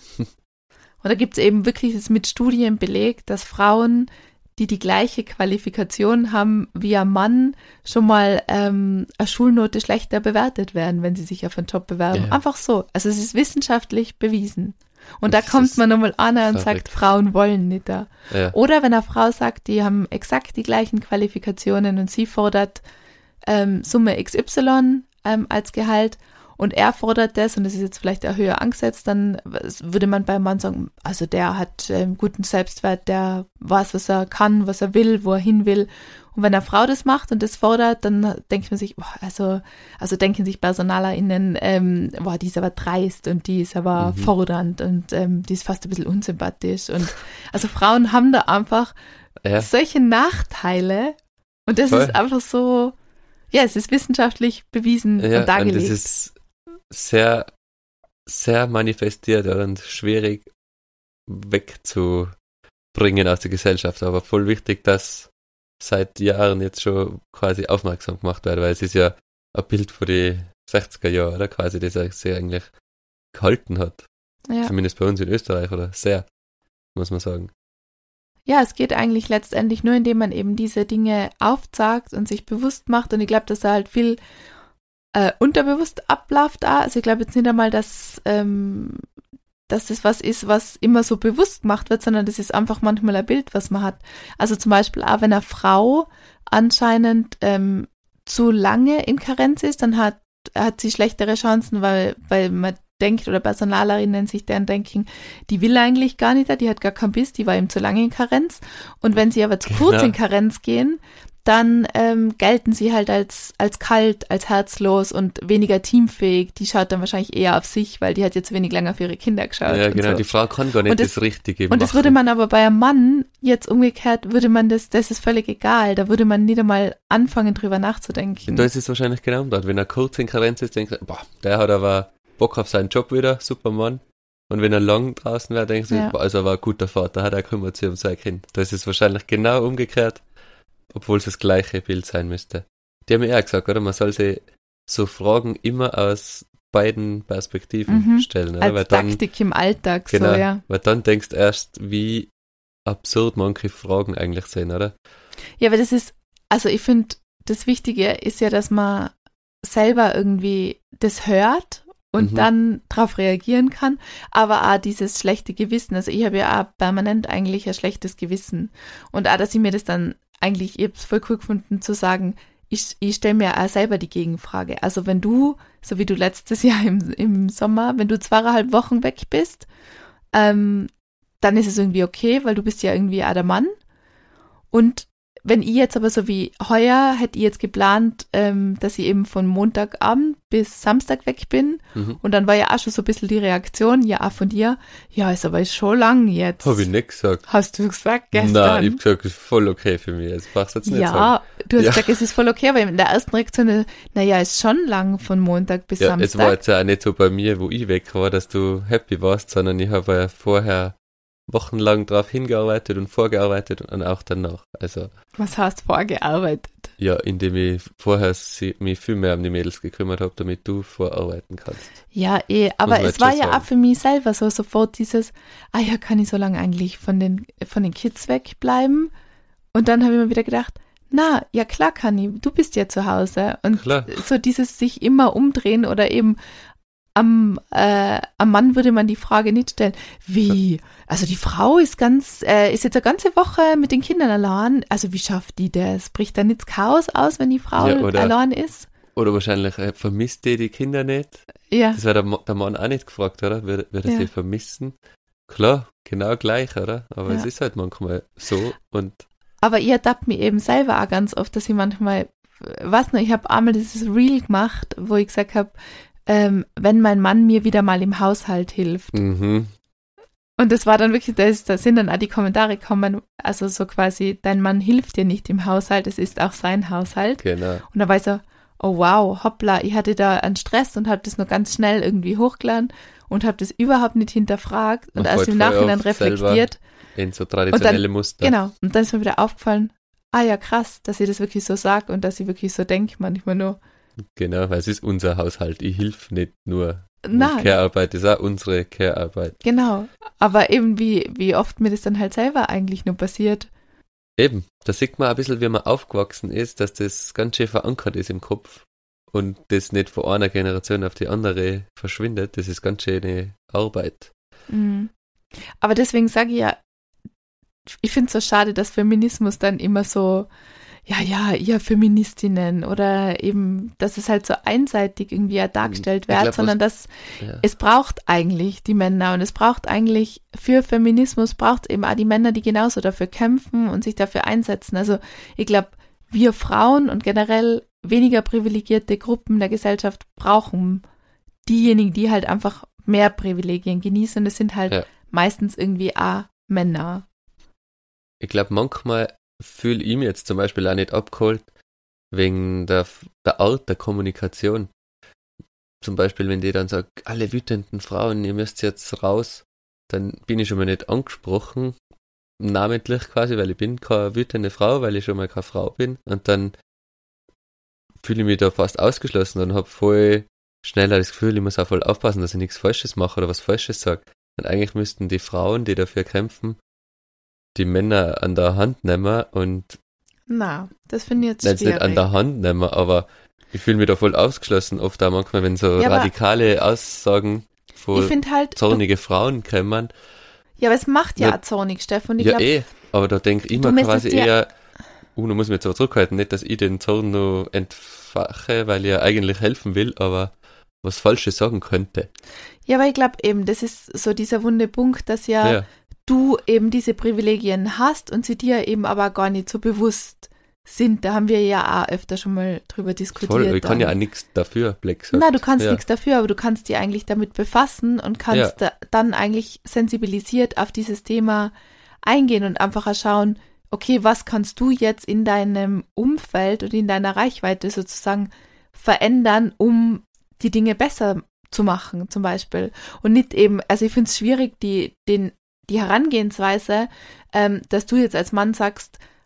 Und da gibt's eben wirklich das mit Studien belegt, dass Frauen, die die gleiche Qualifikation haben wie ein Mann, schon mal ähm, eine Schulnote schlechter bewertet werden, wenn sie sich auf einen Job bewerben. Ja. Einfach so. Also es ist wissenschaftlich bewiesen. Und da Das kommt ist man nochmal an und verrückt. sagt, Frauen wollen nicht da. Ja. Oder wenn eine Frau sagt, die haben exakt die gleichen Qualifikationen und sie fordert ähm, Summe X Y ähm, als Gehalt und er fordert das und das ist jetzt vielleicht auch höher angesetzt, dann würde man beim Mann sagen, also der hat ähm, guten Selbstwert, der weiß, was er kann, was er will, wo er hin will. Und wenn eine Frau das macht und das fordert, dann denkt man sich, boah, also, also denken sich PersonalerInnen, ähm, boah, die ist aber dreist und die ist aber Mhm. fordernd und ähm, die ist fast ein bisschen unsympathisch. Und also Frauen haben da einfach Ja. solche Nachteile und das Voll. ist einfach so, ja, es ist wissenschaftlich bewiesen Ja, und und dargelegt. das ist sehr, sehr manifestiert oder, und schwierig wegzubringen aus der Gesellschaft. Aber voll wichtig, dass seit Jahren jetzt schon quasi aufmerksam gemacht wird, weil es ist ja ein Bild von den sechziger Jahren, oder quasi, das er sich eigentlich gehalten hat. ja. Zumindest bei uns in Österreich, oder sehr, muss man sagen. Ja, es geht eigentlich letztendlich nur, indem man eben diese Dinge aufzeigt und sich bewusst macht. Und ich glaube, dass da halt viel äh, unterbewusst abläuft. Auch. Also ich glaube jetzt nicht einmal, dass, ähm, dass das was ist, was immer so bewusst gemacht wird, sondern das ist einfach manchmal ein Bild, was man hat. Also zum Beispiel auch, wenn eine Frau anscheinend ähm, zu lange in Karenz ist, dann hat, hat sie schlechtere Chancen, weil, weil man denkt, oder Personalerinnen sich dann denken, die will eigentlich gar nicht, die hat gar keinen Biss, die war eben zu lange in Karenz. Und wenn sie aber zu kurz Genau. in Karenz gehen, dann ähm, gelten sie halt als, als kalt, als herzlos und weniger teamfähig. Die schaut dann wahrscheinlich eher auf sich, weil die hat jetzt wenig länger für ihre Kinder geschaut. Ja, und genau, so. die Frau kann gar nicht Und das- das Richtige Und machen. das würde man aber bei einem Mann jetzt umgekehrt, würde man das, das ist völlig egal. Da würde man nicht einmal anfangen, drüber nachzudenken. Da ist es wahrscheinlich genau umgekehrt. Wenn er kurz in Karenz ist, denkt er, boah, der hat aber Bock auf seinen Job wieder, super Mann. Und wenn er lang draußen wäre, denkt er, Ja. boah, also er war ein guter Vater, hat er kümmert sich um sein Kind. Da ist es wahrscheinlich genau umgekehrt, obwohl es das gleiche Bild sein müsste. Die haben ja auch gesagt, oder? Man soll sich so Fragen immer aus beiden Perspektiven Mhm. stellen. Oder? Als Weil dann, Taktik im Alltag, genau, so, ja. weil dann denkst du erst, wie absurd manche Fragen eigentlich sind, oder? Ja, aber das ist, also ich finde, das Wichtige ist ja, dass man selber irgendwie das hört und Mhm. dann darauf reagieren kann, aber auch dieses schlechte Gewissen. Also ich habe ja auch permanent eigentlich ein schlechtes Gewissen. Und auch, dass ich mir das dann eigentlich, ich habe es voll cool gefunden zu sagen, ich, ich stelle mir auch selber die Gegenfrage. Also wenn du, so wie du letztes Jahr im, im Sommer, wenn du zweieinhalb Wochen weg bist, ähm, dann ist es irgendwie okay, weil du bist ja irgendwie auch der Mann. Und wenn ich jetzt aber so wie heuer, hätte ich jetzt geplant, ähm, dass ich eben von Montagabend bis Samstag weg bin. Mhm. Und dann war ja auch schon so ein bisschen die Reaktion, ja, auch von dir, ja, ist aber schon lang jetzt. Habe ich nicht gesagt. Hast du gesagt gestern? Nein, ich habe gesagt, es ist voll okay für mich. Jetzt brauchst du jetzt nicht sagen. Ja, du hast Ja. gesagt, es ist voll okay, aber in der ersten Reaktion, naja, ist schon lang von Montag bis Ja, es war Samstag. jetzt ja auch nicht so bei mir, wo ich weg war, dass du happy warst, sondern ich habe ja vorher wochenlang drauf hingearbeitet und vorgearbeitet und auch danach. Also, Was heißt vorgearbeitet? ja, indem ich vorher sie, mich viel mehr um die Mädels gekümmert habe, damit du vorarbeiten kannst. Ja, eh, aber man es jetzt war schon ja sagen. auch für mich selber so sofort dieses, ah ja, kann ich so lange eigentlich von den, von den Kids wegbleiben? Und dann habe ich mir wieder gedacht, na, ja klar kann ich, du bist ja zu Hause. Und Klar. so dieses sich immer umdrehen oder eben am, äh, am Mann würde man die Frage nicht stellen, wie, also die Frau ist ganz, äh, ist jetzt eine ganze Woche mit den Kindern allein, also wie schafft die das? Bricht da nicht das Chaos aus, wenn die Frau Ja, oder- allein ist? Oder wahrscheinlich äh, vermisst die die Kinder nicht. Ja, Das wäre der, Mo- der Mann auch nicht gefragt, oder? Würde, würde Ja. sie vermissen? Klar, genau gleich, oder? Aber Ja. es ist halt manchmal so und aber ich ertappe mich eben selber auch ganz oft, dass ich manchmal, weiß nicht, ich habe einmal dieses Reel gemacht, wo ich gesagt habe, ähm, wenn mein Mann mir wieder mal im Haushalt hilft. mhm. Und das war dann wirklich, da, ist, da sind dann auch die Kommentare gekommen, also so quasi, dein Mann hilft dir nicht im Haushalt, es ist auch sein Haushalt. Genau. Und da war ich so, oh wow, hoppla, ich hatte da einen Stress und habe das nur ganz schnell irgendwie hochgeladen und habe das überhaupt nicht hinterfragt und Man erst fällt im voll Nachhinein oft selber reflektiert. In so traditionelle Muster. Genau, und dann ist mir wieder aufgefallen, ah ja krass, dass ich das wirklich so sage und dass ich wirklich so denke, manchmal nur, Genau, weil es ist unser Haushalt. Ich hilf nicht nur. nein, Care-Arbeit ist auch unsere Care-Arbeit. genau. Aber eben wie, wie oft mir das dann halt selber eigentlich nur passiert. Eben, da sieht man ein bisschen, wie man aufgewachsen ist, dass das ganz schön verankert ist im Kopf und das nicht von einer Generation auf die andere verschwindet. Das ist ganz schöne Arbeit. Mhm. Aber deswegen sage ich ja, ich finde es so schade, dass Feminismus dann immer so, ja, ja, ihr Feministinnen oder eben, dass es halt so einseitig irgendwie ja dargestellt Ich wird, glaub, sondern dass Ja. es braucht eigentlich die Männer und es braucht eigentlich für Feminismus braucht es eben auch die Männer, die genauso dafür kämpfen und sich dafür einsetzen. Also ich glaube, wir Frauen und generell weniger privilegierte Gruppen der Gesellschaft brauchen diejenigen, die halt einfach mehr Privilegien genießen. Und das sind halt Ja. meistens irgendwie auch Männer. Ich glaube, manchmal fühle ich mich jetzt zum Beispiel auch nicht abgeholt wegen der, der Art der Kommunikation. Zum Beispiel, wenn die dann sagt, alle wütenden Frauen, ihr müsst jetzt raus, dann bin ich schon mal nicht angesprochen, namentlich quasi, weil ich bin keine wütende Frau, weil ich schon mal keine Frau bin. Und dann fühle ich mich da fast ausgeschlossen und habe voll schneller das Gefühl, ich muss auch voll aufpassen, dass ich nichts Falsches mache oder was Falsches sage. Und eigentlich müssten die Frauen, die dafür kämpfen, die Männer an der Hand nehmen und Na, das finde ich jetzt jetzt schwierig. nicht an der Hand nehmen, aber ich fühle mich da voll ausgeschlossen, oft auch manchmal, wenn so Ja, aber radikale Aussagen ich von finde halt, zornige Frauen kommen. ja, aber es macht ja Ja. auch zornig, Steff. Und ich Ja, glaube, eh, aber da denke ich Du mir müsstest quasi dir- eher, uh, da muss ich mich jetzt aber zurückhalten, nicht, dass ich den Zorn nur entfache, weil ich ja eigentlich helfen will, aber was Falsches sagen könnte. ja, aber ich glaube eben, das ist so dieser wunde Punkt, dass ja, Ja, du eben diese Privilegien hast und sie dir eben aber gar nicht so bewusst sind. Da haben wir ja auch öfter schon mal drüber diskutiert. voll, ich kann ja auch dann. nichts dafür, Black sagt. Na, du kannst ja. nichts dafür, aber du kannst dich eigentlich damit befassen und kannst da, dann eigentlich sensibilisiert auf dieses Thema eingehen und einfach auch schauen, okay, was kannst du jetzt in deinem Umfeld und in deiner Reichweite sozusagen verändern, um die Dinge besser zu machen, zum Beispiel. Und nicht eben, also ich finde es schwierig, die, den, die Herangehensweise, ähm, dass du jetzt als Mann sagst,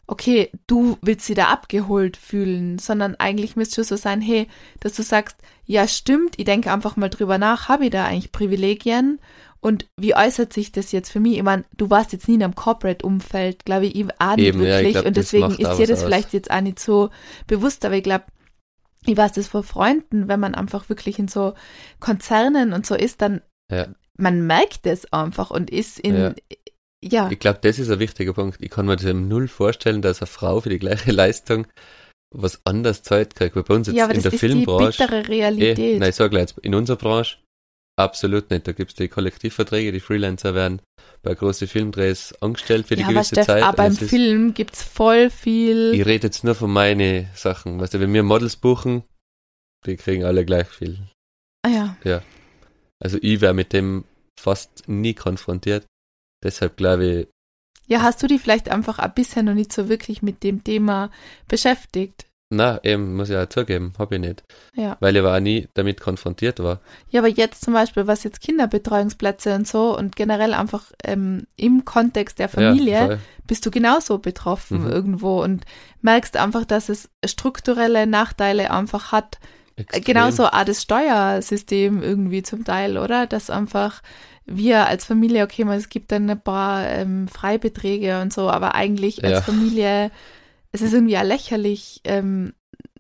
okay, du willst sie da abgeholt fühlen, sondern eigentlich müsste schon so sein, hey, dass du sagst, ja stimmt, ich denke einfach mal drüber nach, habe ich da eigentlich Privilegien und wie äußert sich das jetzt für mich? Ich meine, du warst jetzt nie in einem Corporate-Umfeld, glaube ich, ich auch nicht Eben, ja, wirklich ich glaub, und das deswegen macht ist auch dir was das aus. vielleicht jetzt auch nicht so bewusst, aber ich glaube, ich weiß das vor Freunden, wenn man einfach wirklich in so Konzernen und so ist, dann Ja. man merkt es einfach und ist in, Ja. ja, Ich glaube, das ist ein wichtiger Punkt. Ich kann mir das im Null vorstellen, dass eine Frau für die gleiche Leistung was anderes Zeit kriegt. Weil bei uns jetzt ja, aber in das der ist die Filmbranche, bittere eh, Realität. nein, ich sag gleich jetzt, in unserer Branche absolut nicht. Da gibt es die Kollektivverträge, die Freelancer werden bei großen Filmdrehs angestellt für die Ja, aber gewisse Steff, Zeit. aber Und im es ist- Film gibt's voll viel. Ich rede jetzt nur von meinen Sachen. Weißt du, wenn wir Models buchen, die kriegen alle gleich viel. Ah ja. Also ich wäre mit dem fast nie konfrontiert. Deshalb glaube ich, Ja, hast du dich vielleicht einfach ein bisschen noch nicht so wirklich mit dem Thema beschäftigt? na, eben, muss ich auch zugeben, habe ich nicht. Ja. Weil ich aber auch nie damit konfrontiert war. Ja, aber jetzt zum Beispiel, was jetzt Kinderbetreuungsplätze und so und generell einfach ähm, im Kontext der Familie, Ja, voll. bist du genauso betroffen Mhm. irgendwo und merkst einfach, dass es strukturelle Nachteile einfach hat. Extrem. Genauso auch das Steuersystem irgendwie zum Teil, oder? Dass einfach wir als Familie, okay, mal, es gibt dann ein paar ähm, Freibeträge und so, aber eigentlich als Ja. Familie, es ist irgendwie ja lächerlich, ähm,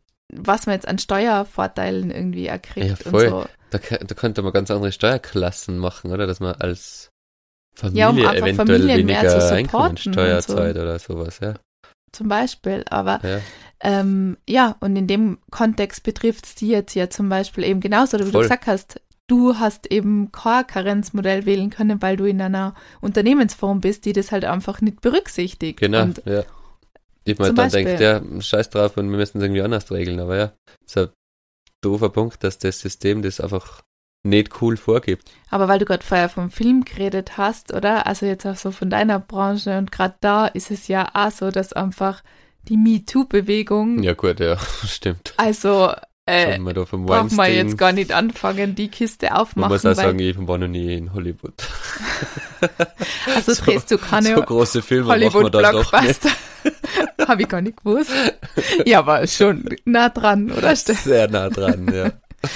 was man jetzt an Steuervorteilen irgendwie Ja, erkriegt und voll. so. Da, k- da könnte man ganz andere Steuerklassen machen, oder? Dass man als Familie Ja, um einfach eventuell Familien mehr weniger zu supporten Einkommensteuer und so. zahlt oder sowas, ja. Zum Beispiel, aber Ja, ähm, ja, und in dem Kontext betrifft es die jetzt ja zum Beispiel eben genauso, oder wie Voll. du gesagt hast, du hast eben kein Karenzmodell wählen können, weil du in einer Unternehmensform bist, die das halt einfach nicht berücksichtigt. genau, Und ja. Ich mir zum dann Beispiel- denkt, ja, scheiß drauf und wir müssen es irgendwie anders regeln, aber ja, das ist ein doofer Punkt, dass das System das einfach nicht cool vorgibt. aber weil du gerade vorher vom Film geredet hast, oder? Also jetzt auch so von deiner Branche und gerade da ist es ja auch so, dass einfach die MeToo-Bewegung, Ja gut, ja, stimmt. also äh, Haben wir da vom braucht man Weinstein. jetzt gar nicht anfangen, die Kiste Man aufmachen, muss auch weil, sagen, ich war noch nie in Hollywood. also so- drehst du keine So große Filme machen wir dann doch nicht. Hollywood-Blockbuster. Habe ich gar nicht gewusst. Ja, aber schon nah dran, oder? Steff? Sehr nah dran, ja.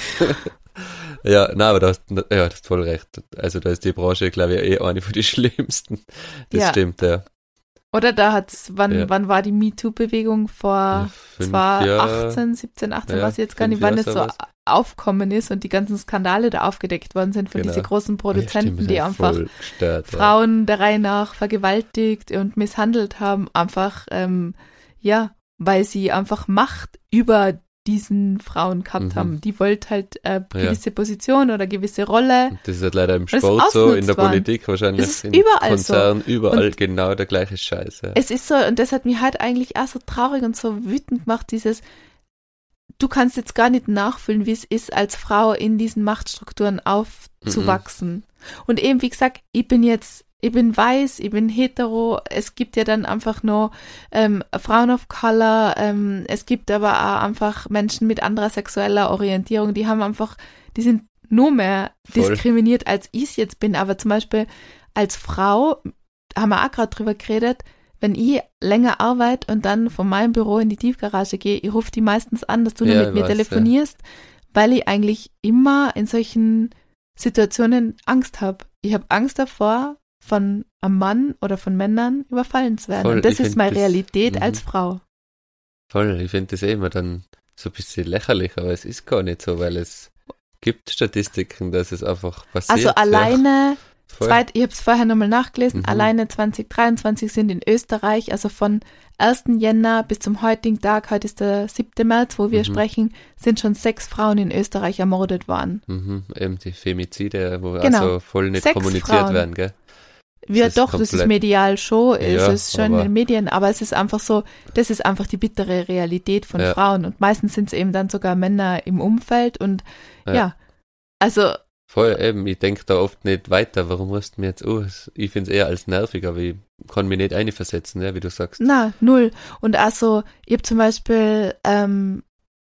Ja, na, aber du hast, ja, du hast voll recht. Also da ist die Branche, glaube ich, eh eine von den schlimmsten. Das Ja. stimmt, ja. Oder da hat's, wann, Ja. wann war die MeToo-Bewegung? Vor Fünf zwar Jahre. achtzehn, siebzehn, achtzehn, Ja, weiß ich jetzt gar fünf nicht, wann Jahre es so sowas. aufkommen ist und die ganzen Skandale da aufgedeckt worden sind von Genau. diesen großen Ja, Produzenten, stimmt, die ja, einfach voll gestört, ja. Frauen der Reihe nach vergewaltigt und misshandelt haben, einfach, ähm, ja, weil sie einfach Macht über diesen Frauen gehabt Mhm. haben. Die wollte halt äh, Ja. gewisse Position oder gewisse Rolle. Und das ist halt leider im Das ist Sport so, in der ausgenutzt worden. Politik wahrscheinlich, Es ist in überall so. Konzernen, überall Und genau der gleiche Scheiß. Ja. Es ist so, und das hat mich halt eigentlich auch so traurig und so wütend gemacht, dieses, du kannst jetzt gar nicht nachfühlen, wie es ist, als Frau in diesen Machtstrukturen aufzuwachsen. Und eben, wie gesagt, ich bin jetzt, ich bin weiß, ich bin hetero, es gibt ja dann einfach nur ähm, Frauen of Color, ähm, es gibt aber auch einfach Menschen mit anderer sexueller Orientierung, die haben einfach, die sind nur mehr Voll. diskriminiert, als ich es jetzt bin. Aber zum Beispiel als Frau, haben wir auch gerade drüber geredet, wenn ich länger arbeite und dann von meinem Büro in die Tiefgarage gehe, ich rufe die meistens an, dass du nur Ja, mit ich mir weiß, telefonierst, weil ich eigentlich immer in solchen Situationen Angst habe. Ich habe Angst davor, von einem Mann oder von Männern überfallen zu werden. Voll, und das ich ist find meine das- Realität mhm. als Frau. Voll, ich finde das eh immer dann so ein bisschen lächerlich, aber es ist gar nicht so, weil es gibt Statistiken, dass es einfach passiert. Also ja. alleine, Voll. zweit, ich habe es vorher nochmal nachgelesen, Mhm. alleine zwanzig dreiundzwanzig sind in Österreich, also von ersten Jänner bis zum heutigen Tag, heute ist der siebte März, wo wir Mhm. sprechen, sind schon sechs Frauen in Österreich ermordet worden. Mhm, eben die Femizide, wo Genau. also voll nicht Sechs kommuniziert Frauen. werden, gell? Ja, ist doch, das ist komplett- medial schon, es Ja, ist schon in aber- den Medien, aber es ist einfach so, das ist einfach die bittere Realität von Ja. Frauen und meistens sind es eben dann sogar Männer im Umfeld und ja, Ja. also Voll, eben, ich denke da oft nicht weiter, warum rüsten wir jetzt, oh, ich finde es eher als nervig, aber ich kann mich nicht einversetzen, ja, wie du sagst. na, null. Und also, ich habe zum Beispiel ähm,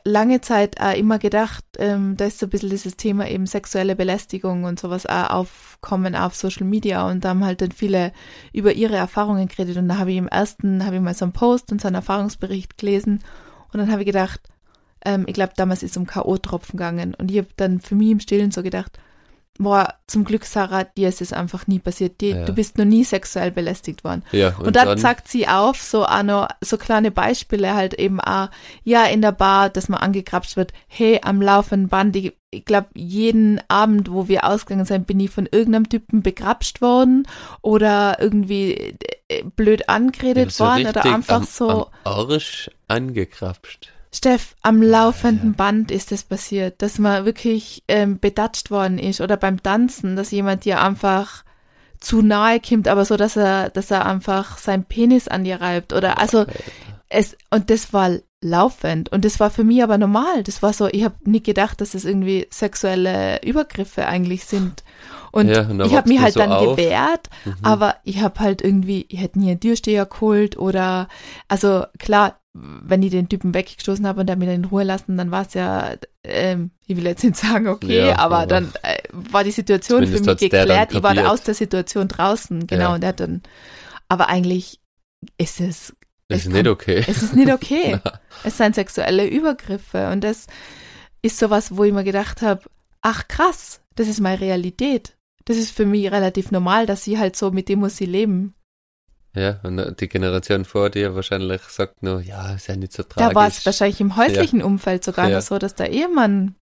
lange Zeit auch immer gedacht, ähm, da ist so ein bisschen dieses Thema eben sexuelle Belästigung und sowas auch aufkommen auf Social Media und da haben halt dann viele über ihre Erfahrungen geredet und da habe ich im ersten, habe ich mal so einen Post und so einen Erfahrungsbericht gelesen und dann habe ich gedacht, ähm, ich glaube damals ist es um K O-Tropfen gegangen und ich habe dann für mich im Stillen so gedacht, boah, zum Glück, Sarah, dir ist es einfach nie passiert. Die, Ja. Du bist noch nie sexuell belästigt worden. Ja, und, und dann, dann sagt sie auf, so auch noch, so kleine Beispiele halt eben auch, ja, in der Bar, dass man angegrapscht wird, hey, am laufenden Band, ich, ich glaube, jeden Abend, wo wir ausgegangen sind, bin ich von irgendeinem Typen begrapscht worden oder irgendwie blöd angeredet ja, so worden oder einfach am, so. Am Arsch angekrapscht. Steff, am laufenden Band ist es passiert, dass man wirklich ähm, bedatscht worden ist oder beim Tanzen, dass jemand dir einfach zu nahe kommt, aber so, dass er, dass er einfach seinen Penis an dir reibt oder also Alter. es und das war laufend und das war für mich aber normal. Das war so, ich habe nie gedacht, dass es irgendwie sexuelle Übergriffe eigentlich sind. Und, ja, und ich habe mich halt so dann auf. gewehrt, mhm. aber ich habe halt irgendwie, ich hätte nie einen Türsteher geholt oder, also klar, wenn ich den Typen weggestoßen habe und der mich dann in Ruhe lassen, dann war es ja, ähm, ich will jetzt nicht sagen, okay, ja, aber, aber dann äh, war die Situation für mich geklärt. Ich war da aus der Situation draußen, genau, ja. und er hat dann, aber eigentlich ist es, das ist nicht okay. Es ist nicht okay. Es sind sexuelle Übergriffe und das ist sowas, wo ich mir gedacht habe, ach krass, das ist meine Realität. Das ist für mich relativ normal, dass sie halt so, mit dem muss sie leben. Ja, und die Generation vor dir wahrscheinlich sagt nur, ja, ist ja nicht so tragisch. Da war es wahrscheinlich im häuslichen ja. Umfeld sogar ja. noch so, dass der Ehemann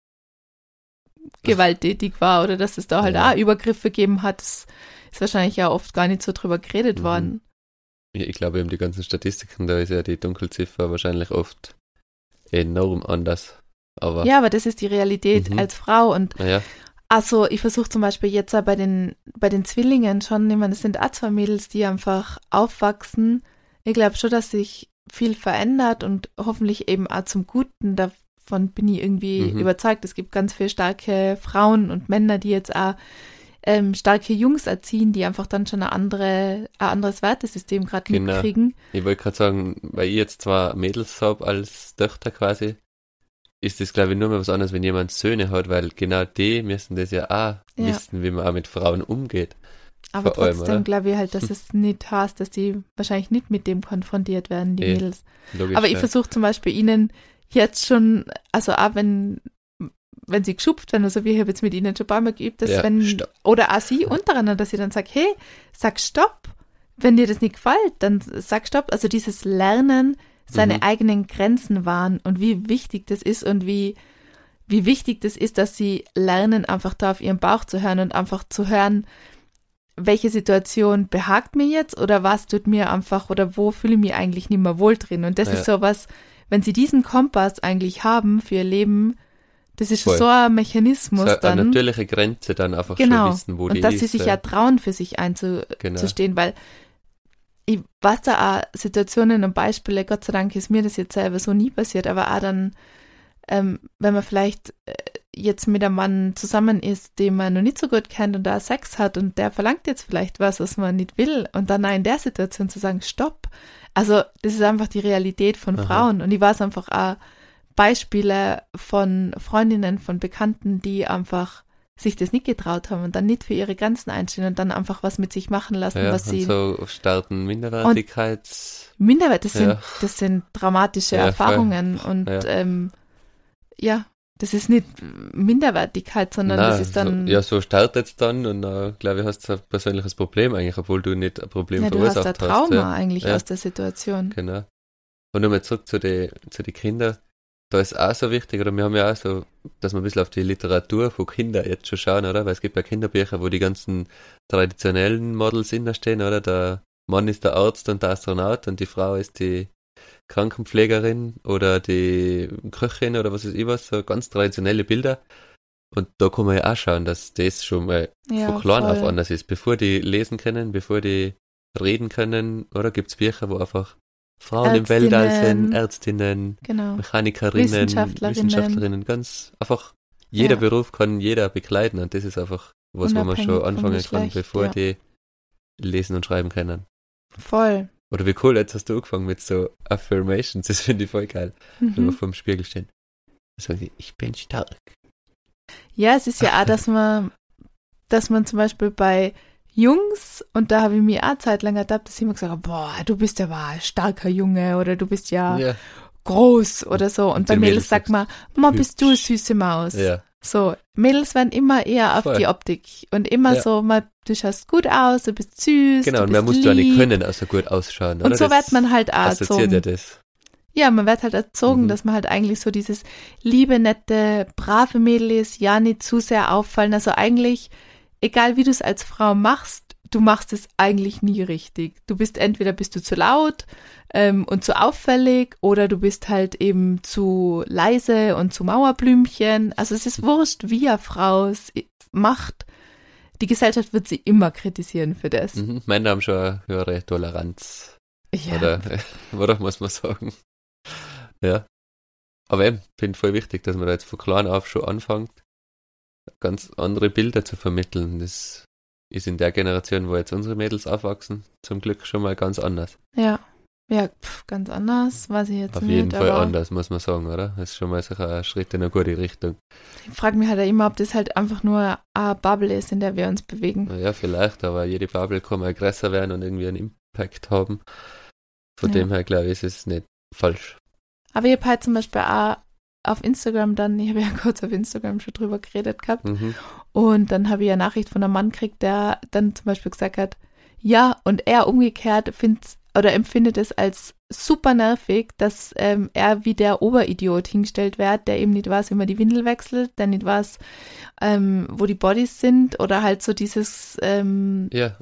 gewalttätig war oder dass es da halt ja. auch Übergriffe gegeben hat. Das ist wahrscheinlich ja oft gar nicht so drüber geredet mhm. worden. Ich glaube, eben die ganzen Statistiken, da ist ja die Dunkelziffer wahrscheinlich oft enorm anders. Aber ja, aber das ist die Realität mhm. als Frau und ja. also ich versuche zum Beispiel jetzt bei den, bei den Zwillingen schon, ich meine, das sind auch zwei Mädels, die einfach aufwachsen. Ich glaube schon, dass sich viel verändert und hoffentlich eben auch zum Guten. Davon bin ich irgendwie mhm. überzeugt. Es gibt ganz viele starke Frauen und Männer, die jetzt auch ähm, starke Jungs erziehen, die einfach dann schon eine andere, ein anderes Wertesystem gerade genau. mitkriegen. Ich wollte gerade sagen, weil ich jetzt zwar Mädels habe als Töchter quasi, ist das, glaube ich, nur mal was anderes, wenn jemand Söhne hat, weil genau die müssen das ja auch ja. wissen, wie man auch mit Frauen umgeht. Aber Vor trotzdem glaube ich halt, dass es nicht heißt, dass die wahrscheinlich nicht mit dem konfrontiert werden, die e, Mädels. Logisch, Aber ich ja. versuche zum Beispiel ihnen jetzt schon, also auch wenn, wenn sie geschupft werden, also wir haben jetzt mit ihnen schon ein paar Mal geübt, dass ja, wenn, stopp. oder auch sie untereinander, dass sie dann sagt, hey, sag Stopp, wenn dir das nicht gefällt, dann sag Stopp. Also dieses Lernen, seine mhm. eigenen Grenzen wahren und wie wichtig das ist und wie, wie wichtig das ist, dass sie lernen, einfach da auf ihren Bauch zu hören und einfach zu hören, welche Situation behagt mir jetzt oder was tut mir einfach oder wo fühle ich mich eigentlich nicht mehr wohl drin. Und das ja. ist sowas, wenn sie diesen Kompass eigentlich haben für ihr Leben, das ist Voll. so ein Mechanismus so dann. Eine natürliche Grenze dann einfach genau. schon wissen, wo und die ist. Und dass sie sich ja trauen, für sich einzustehen, genau. weil ich weiß da auch Situationen und Beispiele, Gott sei Dank ist mir das jetzt selber so nie passiert, aber auch dann, ähm, wenn man vielleicht äh, jetzt mit einem Mann zusammen ist, den man noch nicht so gut kennt und da Sex hat und der verlangt jetzt vielleicht was, was man nicht will und dann auch in der Situation zu sagen, stopp. Also das ist einfach die Realität von Aha. Frauen und ich weiß einfach auch Beispiele von Freundinnen, von Bekannten, die einfach sich das nicht getraut haben und dann nicht für ihre Grenzen einstehen und dann einfach was mit sich machen lassen, ja, was und sie... so starten Minderwertigkeits... Minderwert, das, ja. sind, das sind dramatische ja, Erfahrungen voll. und ja. Ähm, ja, das ist nicht Minderwertigkeit, sondern Nein, das ist dann... So, ja, so startet es dann und dann, äh, glaube ich, hast du ein persönliches Problem eigentlich, obwohl du nicht ein Problem ja, verursacht hast. Du hast ein Trauma ja. eigentlich ja. aus der Situation. Genau. Und nochmal zurück zu den zu die Kindern. Da ist auch so wichtig, oder wir haben ja auch so, dass wir ein bisschen auf die Literatur von Kindern jetzt schon schauen, oder? Weil es gibt ja Kinderbücher, wo die ganzen traditionellen Models stehen, oder? Der Mann ist der Arzt und der Astronaut und die Frau ist die Krankenpflegerin oder die Köchin oder was weiß ich was, so ganz traditionelle Bilder. Und da kann man ja auch schauen, dass das schon mal ja, von klein voll. auf anders ist. Bevor die lesen können, bevor die reden können, oder? Gibt es Bücher, wo einfach Frauen im Weltall sind, Ärztinnen, genau. Mechanikerinnen, Wissenschaftlerinnen. Wissenschaftlerinnen, ganz einfach, jeder ja. Beruf kann jeder begleiten und das ist einfach was, wo man schon anfangen kann, bevor ja. die lesen und schreiben können. Voll. Oder wie cool, jetzt hast du angefangen mit so Affirmations, das finde ich voll geil, mhm. wenn wir vor dem Spiegel stehen. Sagen sie, ich bin stark. Ja, es ist ja auch, dass man, dass man zum Beispiel bei Jungs, und da habe ich mir auch Zeit lang ertappt, dass ich immer gesagt habe, boah, du bist ja ein starker Junge oder du bist ja, ja. groß oder so. Und, und bei Mädels sagt man, Ma, bist du eine süße Maus. Ja. So, Mädels werden immer eher auf Voll. Die Optik und immer ja. so, man, du schaust gut aus, du bist süß. Genau, du und bist mehr musst lieb. du ja nicht können, außer gut ausschauen. Oder? Und so das wird man halt auch erzogen. Ja, das. Ja, man wird halt erzogen, mhm. dass man halt eigentlich so dieses liebe, nette, brave Mädel ist, ja nicht zu sehr auffallen. Also eigentlich, egal wie du es als Frau machst, du machst es eigentlich nie richtig. Du bist entweder bist du zu laut ähm, und zu auffällig oder du bist halt eben zu leise und zu Mauerblümchen. Also es ist wurscht, wie eine Frau es macht. Die Gesellschaft wird sie immer kritisieren für das. Mhm. Männer haben schon eine höhere Toleranz. Ja. Oder, oder muss man sagen. Ja. Aber ich finde voll wichtig, dass man da jetzt von klein auf schon anfängt, ganz andere Bilder zu vermitteln. Das ist in der Generation, wo jetzt unsere Mädels aufwachsen, zum Glück schon mal ganz anders. Ja, ja, pf, ganz anders, weiß ich jetzt Auf nicht. Auf jeden Fall aber anders, muss man sagen, oder? Das ist schon mal sicher ein Schritt in eine gute Richtung. Ich frage mich halt immer, ob das halt einfach nur eine Bubble ist, in der wir uns bewegen. Ja, vielleicht, aber jede Bubble kann mal größer werden und irgendwie einen Impact haben. Von Ja. dem her, glaube ich, ist es nicht falsch. Aber ich habe halt zum Beispiel auch auf Instagram dann, ich habe ja kurz auf Instagram schon drüber geredet gehabt, Mhm. und dann habe ich eine Nachricht von einem Mann gekriegt, der dann zum Beispiel gesagt hat, ja, und er umgekehrt findet oder empfindet es als super nervig, dass ähm, er wie der Oberidiot hingestellt wird, der eben nicht weiß, wie man die Windel wechselt, der nicht weiß, ähm, wo die Bodies sind oder halt so dieses, ähm, Ja.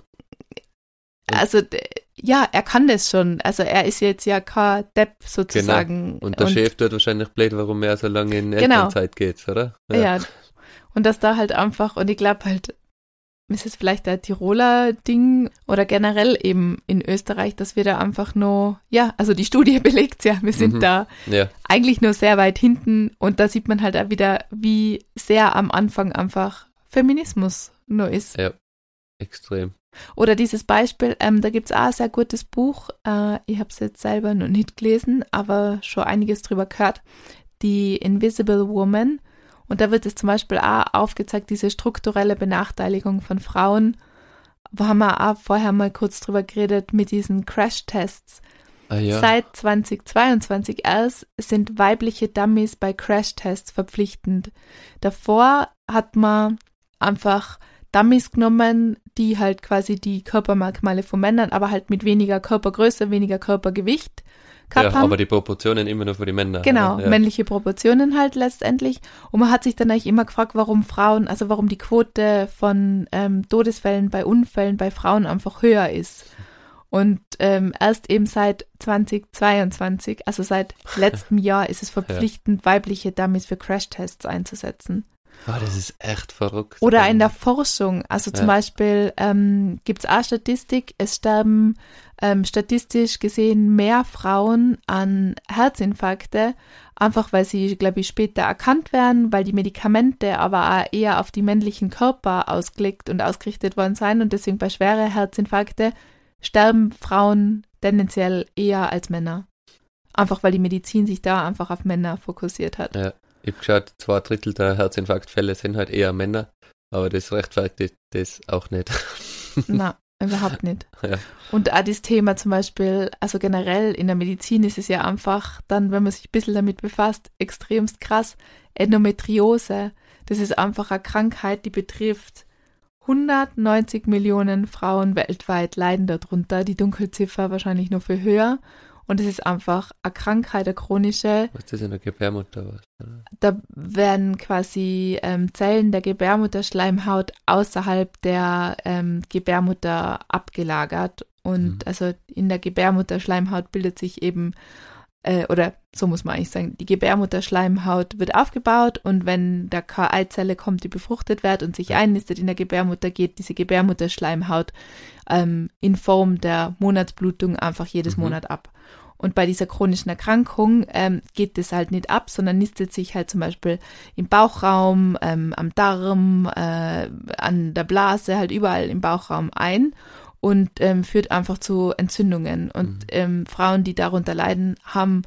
also d- ja, er kann das schon. Also er ist jetzt ja kein Depp sozusagen. Genau. Und der Chef tut wahrscheinlich blöd, warum er so lange in Genau. Elternzeit geht, oder? Ja. Und dass da halt einfach, und ich glaube halt, ist es vielleicht ein Tiroler Ding oder generell eben in Österreich, dass wir da einfach nur, ja, also die Studie belegt ja, wir sind Mhm. da Ja. eigentlich nur sehr weit hinten, und da sieht man halt auch wieder, wie sehr am Anfang einfach Feminismus nur ist. Ja, extrem. Oder dieses Beispiel, ähm, da gibt es auch ein sehr gutes Buch, äh, ich habe es jetzt selber noch nicht gelesen, aber schon einiges drüber gehört, die Invisible Woman. Und da wird es zum Beispiel auch aufgezeigt, diese strukturelle Benachteiligung von Frauen. Da haben wir auch vorher mal kurz drüber geredet mit diesen Crash-Tests. Ah, ja. Seit zweitausendzweiundzwanzig erst sind weibliche Dummies bei Crash-Tests verpflichtend. Davor hat man einfach Dummies genommen, die halt quasi die Körpermerkmale von Männern, aber halt mit weniger Körpergröße, weniger Körpergewicht gehabt Ja, haben. aber die Proportionen immer nur für die Männer. Genau, oder? Ja. männliche Proportionen halt letztendlich. Und man hat sich dann eigentlich immer gefragt, warum Frauen, also warum die Quote von ähm, Todesfällen bei Unfällen bei Frauen einfach höher ist. Und ähm, erst eben seit zweitausendzweiundzwanzig, also seit letztem Jahr, ist es verpflichtend, weibliche Dummies für Crashtests einzusetzen. Oh, das ist echt verrückt. Oder in der Forschung, also zum Ja. Beispiel ähm, gibt es auch Statistik, es sterben ähm, statistisch gesehen mehr Frauen an Herzinfarkte, einfach weil sie, glaube ich, später erkannt werden, weil die Medikamente aber auch eher auf die männlichen Körper ausgelegt und ausgerichtet worden sind, und deswegen bei schweren Herzinfarkte sterben Frauen tendenziell eher als Männer. Einfach weil die Medizin sich da einfach auf Männer fokussiert hat. Ja. Ich habe geschaut, zwei Drittel der Herzinfarktfälle sind halt eher Männer, aber das rechtfertigt das auch nicht. Na, überhaupt nicht. Ja. Und auch das Thema zum Beispiel, also generell in der Medizin ist es ja einfach dann, wenn man sich ein bisschen damit befasst, extremst krass. Endometriose, das ist einfach eine Krankheit, die betrifft hundertneunzig Millionen Frauen weltweit, leiden darunter. Die Dunkelziffer wahrscheinlich noch viel höher. Und es ist einfach eine Krankheit, eine chronische. Was ist das in der Gebärmutter? Was, oder? Da werden quasi ähm, Zellen der Gebärmutterschleimhaut außerhalb der ähm, Gebärmutter abgelagert. Und Mhm. also in der Gebärmutterschleimhaut bildet sich eben, äh, oder so muss man eigentlich sagen, die Gebärmutterschleimhaut wird aufgebaut, und wenn da keine Eizelle kommt, die befruchtet wird und sich Ja. einnistet in der Gebärmutter, geht diese Gebärmutterschleimhaut ähm, in Form der Monatsblutung einfach jedes Mhm. Monat ab. Und bei dieser chronischen Erkrankung ähm, geht das halt nicht ab, sondern nistet sich halt zum Beispiel im Bauchraum, ähm, am Darm, äh, an der Blase, halt überall im Bauchraum ein und ähm, führt einfach zu Entzündungen. Und Mhm. ähm, Frauen, die darunter leiden, haben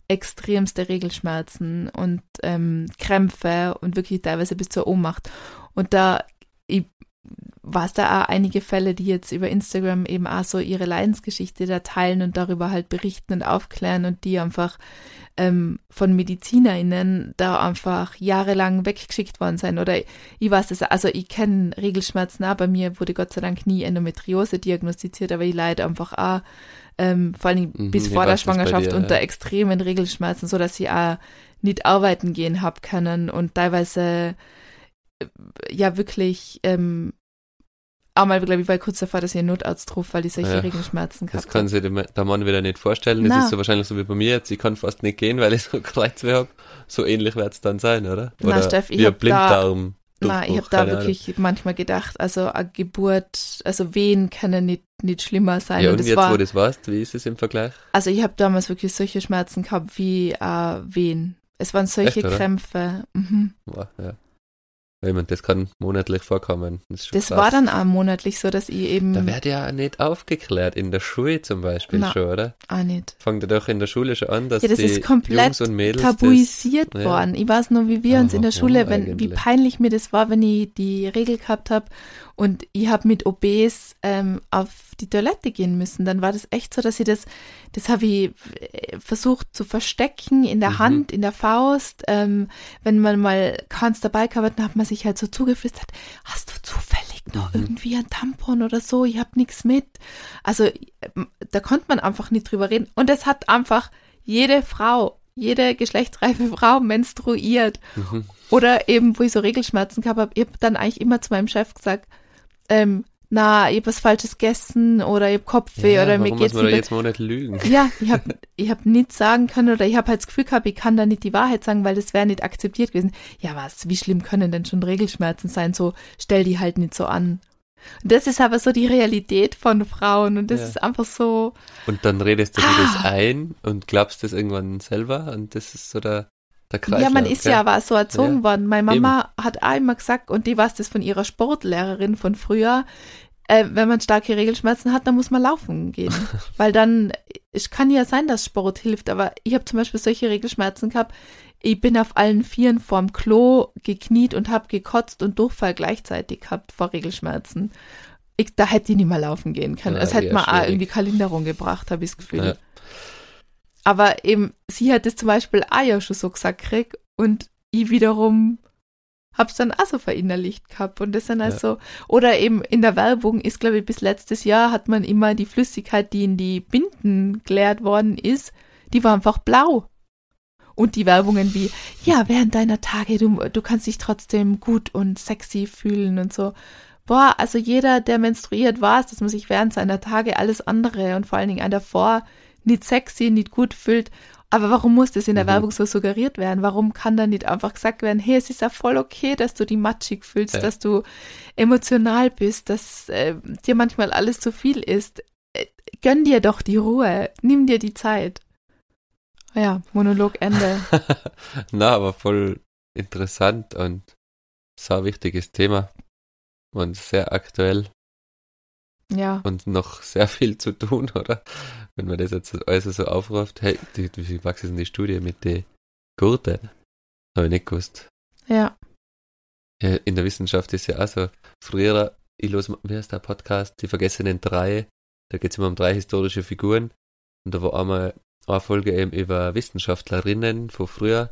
extremste Regelschmerzen und ähm, Krämpfe und wirklich teilweise bis zur Ohnmacht. Und da war es da auch einige Fälle, die jetzt über Instagram eben auch so ihre Leidensgeschichte da teilen und darüber halt berichten und aufklären und die einfach ähm, von MedizinerInnen da einfach jahrelang weggeschickt worden sein. Oder ich weiß das, also ich kenne Regelschmerzen auch, bei mir wurde Gott sei Dank nie Endometriose diagnostiziert, aber ich leide einfach auch ähm, vor allem Mhm, bis wie vor war der das bei Schwangerschaft dir, unter ja? extremen Regelschmerzen, so dass ich auch nicht arbeiten gehen hab können und teilweise äh, ja wirklich ähm, einmal, glaube ich, war ich kurz davor, dass ich einen Notarzt rufe, weil ich solche Ja, Regelschmerzen Das gehabt kann habe. sich der der Mann wieder nicht vorstellen. Das Na. ist so wahrscheinlich so wie bei mir jetzt. Ich kann fast nicht gehen, weil ich so Kreuzweh habe. So ähnlich wird es dann sein, oder? Na, Oder Steff, ich wie ein hab da- Blinddarm. Nein, ich habe da wirklich manchmal gedacht, also eine Geburt, also Wehen können nicht, nicht schlimmer sein. Ja, und und das jetzt, war, wo du das weißt, wie ist es im Vergleich? also ich habe damals wirklich solche Schmerzen gehabt wie äh, Wehen. Es waren solche Echt, oder? Krämpfe. Mhm. Wow, ja. Ich meine, das kann monatlich vorkommen. Das, ist schon Das krass. war dann auch monatlich so, dass ich eben Da wird ja nicht aufgeklärt, in der Schule zum Beispiel Na. schon, oder? auch nicht. Fangt ihr doch in der Schule schon an, dass Ja, das die ist komplett Jungs und Mädels tabuisiert das, worden. Ich weiß nur, wie wir uns in der Ja, Schule, wenn, wie eigentlich. peinlich mir das war, wenn ich die Regel gehabt habe und ich habe mit O Bs ähm, auf die Toilette gehen müssen. Dann war das echt so, dass ich das, das habe ich äh, versucht zu verstecken in der Mhm. Hand, in der Faust. Ähm, wenn man mal keins dabei gehabt hat, dann hat man sich halt so zugeflüstert, hast du zufällig noch Mhm. irgendwie ein Tampon oder so? Ich habe nichts mit. Also ähm, da konnte man einfach nicht drüber reden. Und es hat einfach jede Frau, jede geschlechtsreife Frau menstruiert. Mhm. Oder eben, wo ich so Regelschmerzen gehabt habe, ich habe dann eigentlich immer zu meinem Chef gesagt, ähm, na, ich habe was Falsches gegessen oder ich habe Kopfweh Ja, oder mir warum geht's muss man da nicht. jetzt Monate lügen? Ja, ich habe ich hab nichts sagen können oder ich habe halt das Gefühl gehabt, ich kann da nicht die Wahrheit sagen, weil das wäre nicht akzeptiert gewesen. Ja, was, wie schlimm können denn schon Regelschmerzen sein? So, stell die halt nicht so an. Und das ist aber so die Realität von Frauen und das Ja. ist einfach so, Und dann redest du dir das Ah. ein und glaubst das irgendwann selber und das ist so der, der Kreislauf. ja, man ist gell? ja aber so erzogen Ja, worden. Meine Mama hat auch immer gesagt, und die weiß das von ihrer Sportlehrerin von früher, äh, wenn man starke Regelschmerzen hat, dann muss man laufen gehen. Weil dann, es kann ja sein, dass Sport hilft, aber ich habe zum Beispiel solche Regelschmerzen gehabt, ich bin auf allen Vieren vorm Klo gekniet und habe gekotzt und Durchfall gleichzeitig gehabt vor Regelschmerzen. Ich, da hätte ich nicht mehr laufen gehen können. Ja, Es hätte eher mir auch schwierig. irgendwie keine Linderung gebracht, habe ich das Gefühl. Ja. Aber eben, sie hat es zum Beispiel auch ja schon so gesagt gekriegt und ich wiederum hab's dann auch so verinnerlicht gehabt und das sind Ja. also, oder eben in der Werbung ist, glaube ich, bis letztes Jahr hat man immer die Flüssigkeit, die in die Binden geleert worden ist, die war einfach blau. Und die Werbungen wie, ja, während deiner Tage, du, du kannst dich trotzdem gut und sexy fühlen und so. Boah, also jeder, der menstruiert, weiß, dass man sich während seiner Tage alles andere und vor allen Dingen an davor nicht sexy, nicht gut fühlt. Aber warum muss das in der Mhm. Werbung so suggeriert werden? Warum kann da nicht einfach gesagt werden, hey, es ist ja voll okay, dass du dich matschig fühlst, Ja. dass du emotional bist, dass äh, dir manchmal alles zu viel ist. Äh, gönn dir doch die Ruhe, nimm dir die Zeit. Ja, Monolog Ende. Na, aber voll interessant und so ein wichtiges Thema und sehr aktuell Ja, und noch sehr viel zu tun, oder? Wenn man das jetzt alles so aufruft. Hey, die, wie wachsen denn die Studie mit den Gurten? Habe ich nicht gewusst. ja, Ja, in der Wissenschaft ist ja auch so, früher, ich los, wie heißt der Podcast? Die vergessenen drei. Da geht es immer um drei historische Figuren. Und da war einmal eine Folge eben über Wissenschaftlerinnen von früher,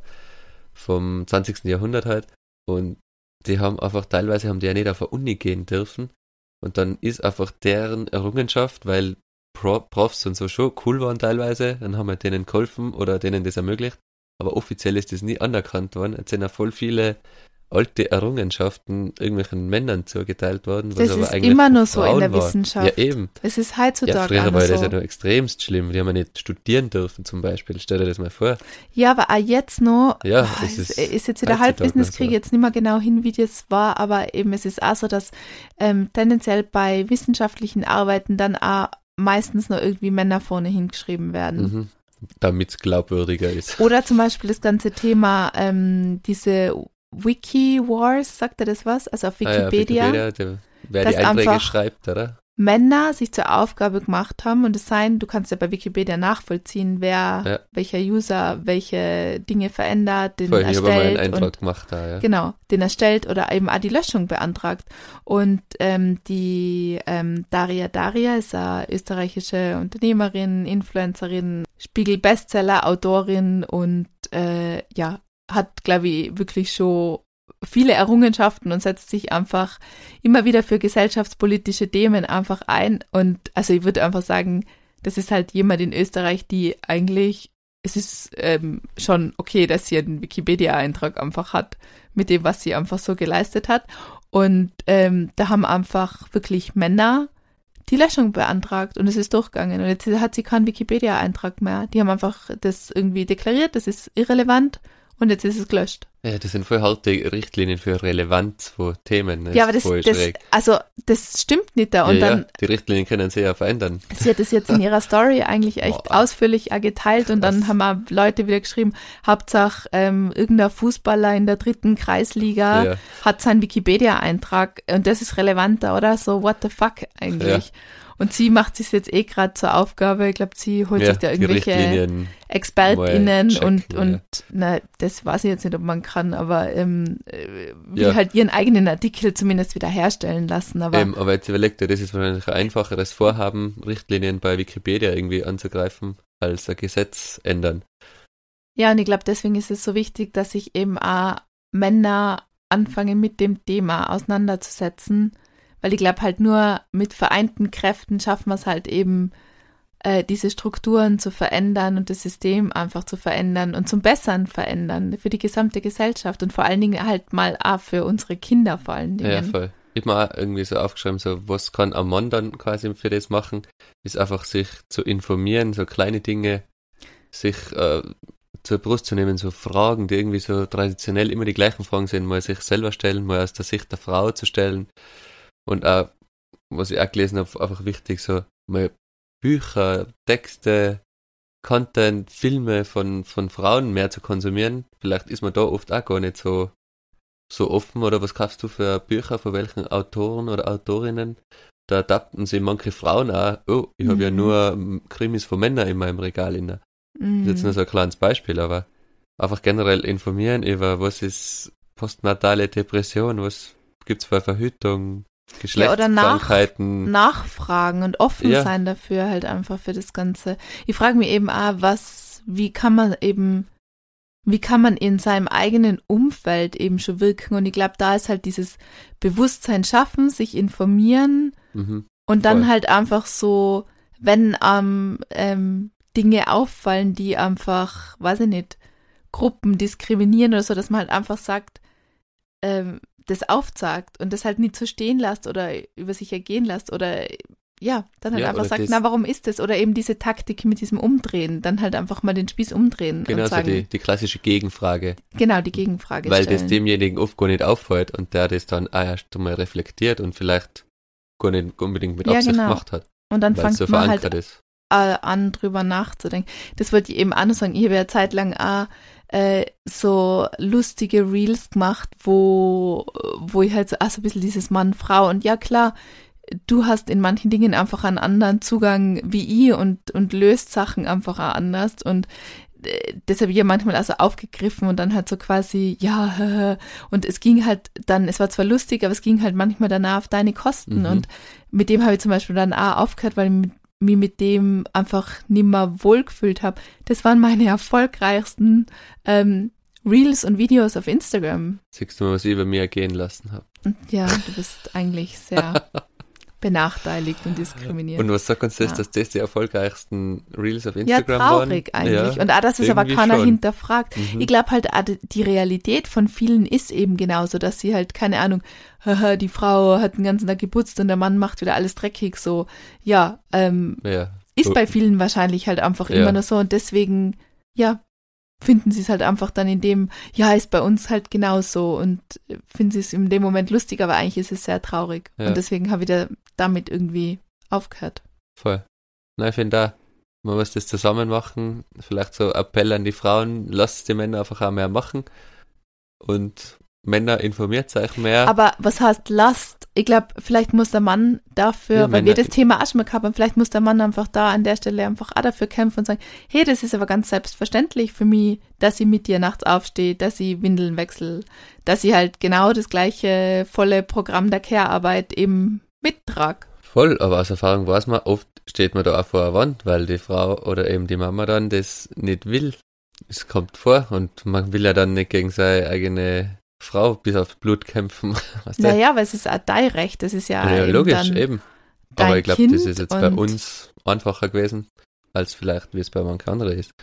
vom zwanzigsten Jahrhundert halt. Und die haben einfach, teilweise haben die ja nicht auf eine Uni gehen dürfen. Und dann ist einfach deren Errungenschaft, weil Pro- Profs und so schon cool waren teilweise, dann haben wir denen geholfen oder denen das ermöglicht. Aber offiziell ist das nie anerkannt worden. Jetzt sind auch voll viele alte Errungenschaften irgendwelchen Männern zugeteilt worden. was das aber ist eigentlich immer von nur so in Frauen der war. Wissenschaft. Ja, eben. Es ist Ja, heutzutage früher auch war noch das so. ja noch extremst schlimm. Die haben ja nicht studieren dürfen zum Beispiel. Stell dir das mal vor. Ja, aber auch jetzt noch, Ja, oh, es es ist ist jetzt wieder heutzutage Halbwissen, das noch so. kriege ich jetzt nicht mehr genau hin, wie das war, aber eben es ist auch so, dass ähm, tendenziell bei wissenschaftlichen Arbeiten dann auch meistens noch irgendwie Männer vorne hingeschrieben werden. Mhm. Damit es glaubwürdiger ist. Oder zum Beispiel das ganze Thema, ähm, diese Wiki-Wars, sagt er das was? Also auf Ah ja, Wikipedia. Wikipedia der, wer Das die Einträge einfach- schreibt, oder? Männer sich zur Aufgabe gemacht haben und es sein, du kannst ja bei Wikipedia nachvollziehen, wer, Ja. welcher User welche Dinge verändert, den Voll, ich habe mal einen erstellt Eintrag und gemacht da, ja. genau, den erstellt oder eben auch die Löschung beantragt. Und ähm, die ähm, Daria Daria ist eine österreichische Unternehmerin, Influencerin, Spiegel-Bestseller, Autorin und äh, ja, hat, glaube ich, wirklich schon viele Errungenschaften und setzt sich einfach immer wieder für gesellschaftspolitische Themen einfach ein. Und also ich würde einfach sagen, das ist halt jemand in Österreich, die eigentlich, es ist ähm, schon okay, dass sie einen Wikipedia-Eintrag einfach hat, mit dem, was sie einfach so geleistet hat. Und ähm, da haben einfach wirklich Männer die Löschung beantragt und es ist durchgegangen. Und jetzt hat sie keinen Wikipedia-Eintrag mehr. Die haben einfach das irgendwie deklariert, das ist irrelevant und jetzt ist es gelöscht. Ja, das sind voll harte Richtlinien für Relevanz von Themen. Ne? Ja, aber das, voll das schräg. also das stimmt nicht da. Und ja, dann, ja, die Richtlinien können sich ja verändern. sie hat es jetzt in ihrer Story eigentlich echt Boah. ausführlich auch geteilt und dann Krass. haben auch Leute wieder geschrieben, Hauptsache ähm, irgendein Fußballer in der dritten Kreisliga Ja. hat seinen Wikipedia-Eintrag und das ist relevanter, oder? So, what the fuck eigentlich? Ja. Und sie macht sich jetzt eh gerade zur Aufgabe, ich glaube, sie holt Ja, sich da die irgendwelche Richtlinien ExpertInnen mal checken, und, ja. und na, das weiß ich jetzt nicht, ob man kann, aber ähm, äh, will Ja. halt ihren eigenen Artikel zumindest wieder herstellen lassen. Aber Ähm, aber jetzt überlegt ihr, das ist wahrscheinlich ein einfacheres Vorhaben, Richtlinien bei Wikipedia irgendwie anzugreifen, als ein Gesetz ändern. ja, und ich glaube, deswegen ist es so wichtig, dass sich eben auch Männer anfangen, mit dem Thema auseinanderzusetzen, weil ich glaube halt nur mit vereinten Kräften schaffen wir es halt eben, äh, diese Strukturen zu verändern und das System einfach zu verändern und zum Besseren verändern für die gesamte Gesellschaft und vor allen Dingen halt mal auch für unsere Kinder vor allen Dingen. Ja, voll. Ich habe mir auch irgendwie so aufgeschrieben, so was kann ein Mann dann quasi für das machen, ist einfach sich zu informieren, so kleine Dinge, sich äh, zur Brust zu nehmen, so Fragen, die irgendwie so traditionell immer die gleichen Fragen sind, mal sich selber stellen, mal aus der Sicht der Frau zu stellen und auch, was ich auch gelesen habe, einfach wichtig, so mal Bücher, Texte, Content, Filme von, von Frauen mehr zu konsumieren. Vielleicht ist man da oft auch gar nicht so so offen, oder was kaufst du für Bücher, von welchen Autoren oder Autorinnen? Da adapten sich manche Frauen auch, oh, ich habe ja Mhm. nur ähm, Krimis von Männern in meinem Regal inne. Das ist jetzt Mhm. nur so ein kleines Beispiel, aber einfach generell informieren über, was ist postnatale Depression, was gibt's für Verhütung, Ja, oder nach- Geschlechtskrankheiten. Nachfragen und offen Ja. sein dafür halt einfach für das Ganze. Ich frage mich eben auch, was, wie kann man eben, wie kann man in seinem eigenen Umfeld eben schon wirken? Und ich glaube, da ist halt dieses Bewusstsein schaffen, sich informieren Mhm. und dann Voll. halt einfach so, wenn ähm, ähm, Dinge auffallen, die einfach, weiß ich nicht, Gruppen diskriminieren oder so, dass man halt einfach sagt, ähm, das aufzeigt und das halt nicht so stehen lässt oder über sich ergehen lässt oder ja, dann halt Ja, einfach oder sagt, das- na, warum ist das? Oder eben diese Taktik mit diesem Umdrehen, dann halt einfach mal den Spieß umdrehen Genau und so sagen, die, die klassische Gegenfrage, genau, die Gegenfrage weil stellen. das demjenigen oft gar nicht auffällt und der das dann auch erst einmal reflektiert und vielleicht gar nicht unbedingt mit Ja, Absicht genau. gemacht hat, und dann weil es fängt so man halt verankert ist. äh, an, drüber nachzudenken. Das wollte ich eben auch noch sagen. Ich habe ja zeitlang auch äh, so lustige Reels gemacht, wo, wo ich halt so, auch so ein bisschen dieses Mann-Frau und ja klar, du hast in manchen Dingen einfach einen anderen Zugang wie ich und, und löst Sachen einfach auch anders und äh, das habe ich ja manchmal also aufgegriffen und dann halt so quasi, ja, und es ging halt dann, es war zwar lustig, aber es ging halt manchmal danach auf deine Kosten Mhm. und mit dem habe ich zum Beispiel dann auch aufgehört, weil ich mit, mich mit dem einfach nimmer wohlgefühlt habe. Das waren meine erfolgreichsten ähm, Reels und Videos auf Instagram. Siehst du mal, was ich über mir ergehen lassen habe. Und ja, du bist eigentlich sehr benachteiligt und diskriminiert. Und was sagt uns das, Ja. dass das die erfolgreichsten Reels auf Ja, Instagram waren? traurig eigentlich. Ja, und auch, dass es aber irgendwie keiner schon. hinterfragt. Mhm. Ich glaube halt, auch die- die Realität von vielen ist eben genauso, dass sie halt, keine Ahnung, haha, die Frau hat den ganzen Tag geputzt und der Mann macht wieder alles dreckig, so. Ja, ähm, Ja, ist So- bei vielen wahrscheinlich halt einfach Ja. immer nur so und deswegen, ja, finden sie es halt einfach dann in dem, ja, ist bei uns halt genauso und äh, finden sie es in dem Moment lustig, aber eigentlich ist es sehr traurig. Ja. Und deswegen habe ich da damit irgendwie aufgehört. voll. Nein, ich finde da, man muss das zusammen machen. Vielleicht so Appell an die Frauen, lasst die Männer einfach auch mehr machen. Und Männer informiert sich mehr. Aber was heißt Last? Ich glaube, vielleicht muss der Mann dafür, Ja, weil Männer- wir das Thema auch schon mal gehabt haben, vielleicht muss der Mann einfach da an der Stelle einfach auch dafür kämpfen und sagen, hey, das ist aber ganz selbstverständlich für mich, dass ich mit dir nachts aufstehe, dass ich Windeln wechsle, dass ich halt genau das gleiche volle Programm der Care-Arbeit eben mittrag. Voll, aber aus Erfahrung weiß man, oft steht man da auch vor der Wand, weil die Frau oder eben die Mama dann das nicht will. Es kommt vor und man will ja dann nicht gegen seine eigene Frau bis aufs Blut kämpfen. Weißt du? Naja, weil es ist auch dein Recht, das ist ja, Ja, eben logisch, dann eben. dein Aber ich glaube, Kind das ist jetzt bei und- uns einfacher gewesen, als vielleicht, wie es bei manchen anderen ist.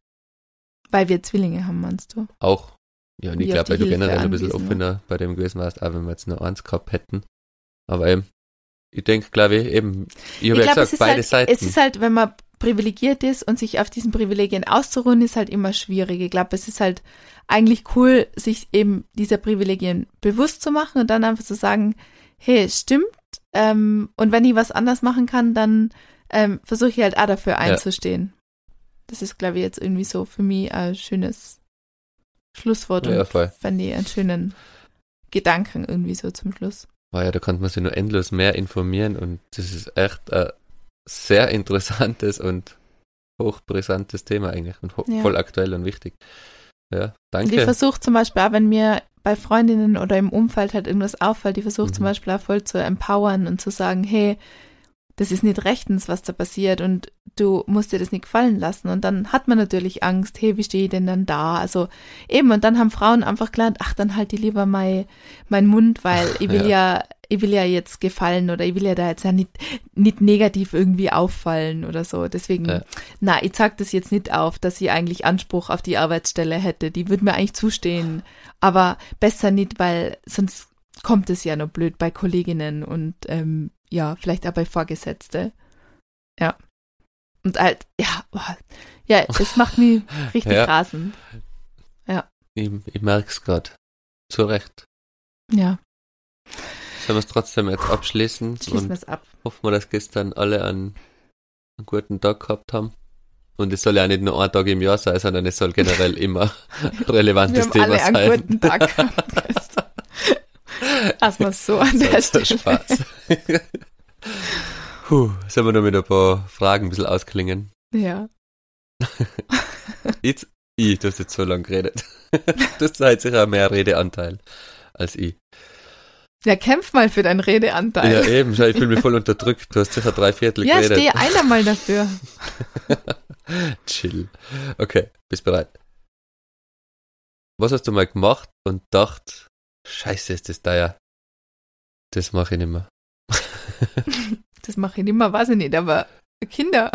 weil wir Zwillinge haben, meinst du? Auch. Ja, und ich Wie auf glaube, weil die du Hilfe generell ein bisschen angewiesen offener bei dem gewesen warst, auch wenn wir jetzt nur eins gehabt hätten. Aber eben, ich denke, glaube ich, eben, ich habe ja glaub, gesagt, es ist beide halt, Seiten. Es ist halt, wenn man privilegiert ist und sich auf diesen Privilegien auszuruhen, ist halt immer schwierig. Ich glaube, es ist halt eigentlich cool, sich eben dieser Privilegien bewusst zu machen und dann einfach zu sagen, hey, es stimmt, ähm, und wenn ich was anders machen kann, dann ähm, versuche ich halt auch dafür einzustehen. Das ist, glaube ich, jetzt irgendwie so für mich ein schönes Schlusswort Ja, und voll. fände ich einen schönen Gedanken irgendwie so zum Schluss. Oh ja, da kann man sich nur endlos mehr informieren und das ist echt ein sehr interessantes und hochbrisantes Thema eigentlich und ho- Ja. voll aktuell und wichtig. Ja, Und ich danke. versuche zum Beispiel auch, wenn mir bei Freundinnen oder im Umfeld halt irgendwas auffällt, ich versuche Mhm. zum Beispiel auch voll zu empowern und zu sagen, hey, das ist nicht rechtens, was da passiert und du musst dir das nicht gefallen lassen. Und dann hat man natürlich Angst, hey, wie stehe ich denn dann da? Also eben, und dann haben Frauen einfach gelernt, ach, dann halt die lieber mein, mein Mund, weil ich will ja. ich will ja jetzt gefallen oder ich will ja da jetzt ja nicht, nicht negativ irgendwie auffallen oder so. Deswegen, Ja. na, ich zeig das jetzt nicht auf, dass ich eigentlich Anspruch auf die Arbeitsstelle hätte. Die würde mir eigentlich zustehen. Aber besser nicht, weil sonst kommt es ja noch blöd bei Kolleginnen und ähm, ja, vielleicht auch bei Vorgesetzte. Ja. Und halt, ja, boah, ja, das macht mich richtig Ja. rasend. Ich, ich merke es gerade. Zu Recht. Ja, Sollen wir es trotzdem jetzt abschließen schließen wir und es ab. hoffen wir, dass gestern alle einen, einen guten Tag gehabt haben. Und es soll ja nicht nur ein Tag im Jahr sein, sondern es soll generell immer ein Wir relevantes haben Thema alle sein. einen guten Tag gehabt. Erstmal so an der So, so Stelle. Spaß. Puh, sollen wir noch mit ein paar Fragen ein bisschen ausklingen? Ja. Jetzt, ich, du hast jetzt so lange geredet. Du hast halt sicher mehr Redeanteil als ich. Ja, kämpf mal für deinen Redeanteil. Ja, eben, schau, ich fühle mich voll unterdrückt. Du hast sicher drei Viertel Ja, geredet. stehe einer mal dafür. Chill. Okay, bist bereit. Was hast du mal gemacht und dacht, scheiße, ist das teuer. Das mache ich nicht mehr. Das mache ich nicht mehr, weiß ich nicht, aber Kinder.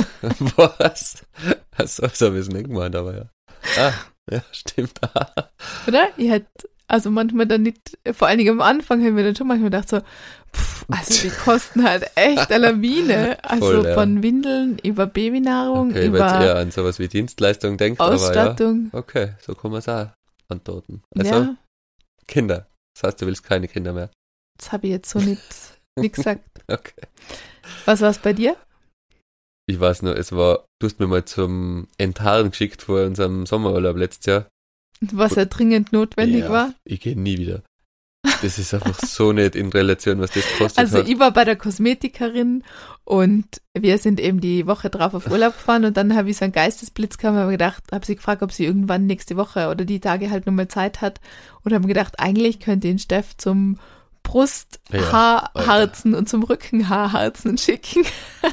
Was? So, so habe ich es nicht gemeint, aber ja. Ah, ja, stimmt. Oder? Ich hätte, also manchmal dann nicht, vor allen Dingen am Anfang habe ich mir dann schon manchmal gedacht so, pff, also die kosten halt echt eine Lawine. Also Voll, ja. von Windeln über Babynahrung, Okay, weil jetzt über eher an sowas wie Dienstleistung denkt, aber ja. Ausstattung. Okay, so kann man es auch antworten. Also, Ja, Kinder. Das heißt, du willst keine Kinder mehr. das habe ich jetzt so nicht, nicht gesagt. Okay. Was war es bei dir? Ich weiß nur, es war, du hast mir mal zum Enthaaren geschickt vor unserem Sommerurlaub letztes Jahr. Was ja dringend notwendig Ja, war? Ich gehe nie wieder. Das ist einfach so nicht in Relation, was das kostet Also hat. ich war bei der Kosmetikerin und wir sind eben die Woche drauf auf Urlaub gefahren und dann habe ich so einen Geistesblitz gehabt und habe gedacht, habe sie gefragt, ob sie irgendwann nächste Woche oder die Tage halt nochmal Zeit hat und habe mir gedacht, eigentlich könnte ich den Steff zum Brusthaarharzen und zum Rückenhaarharzen schicken.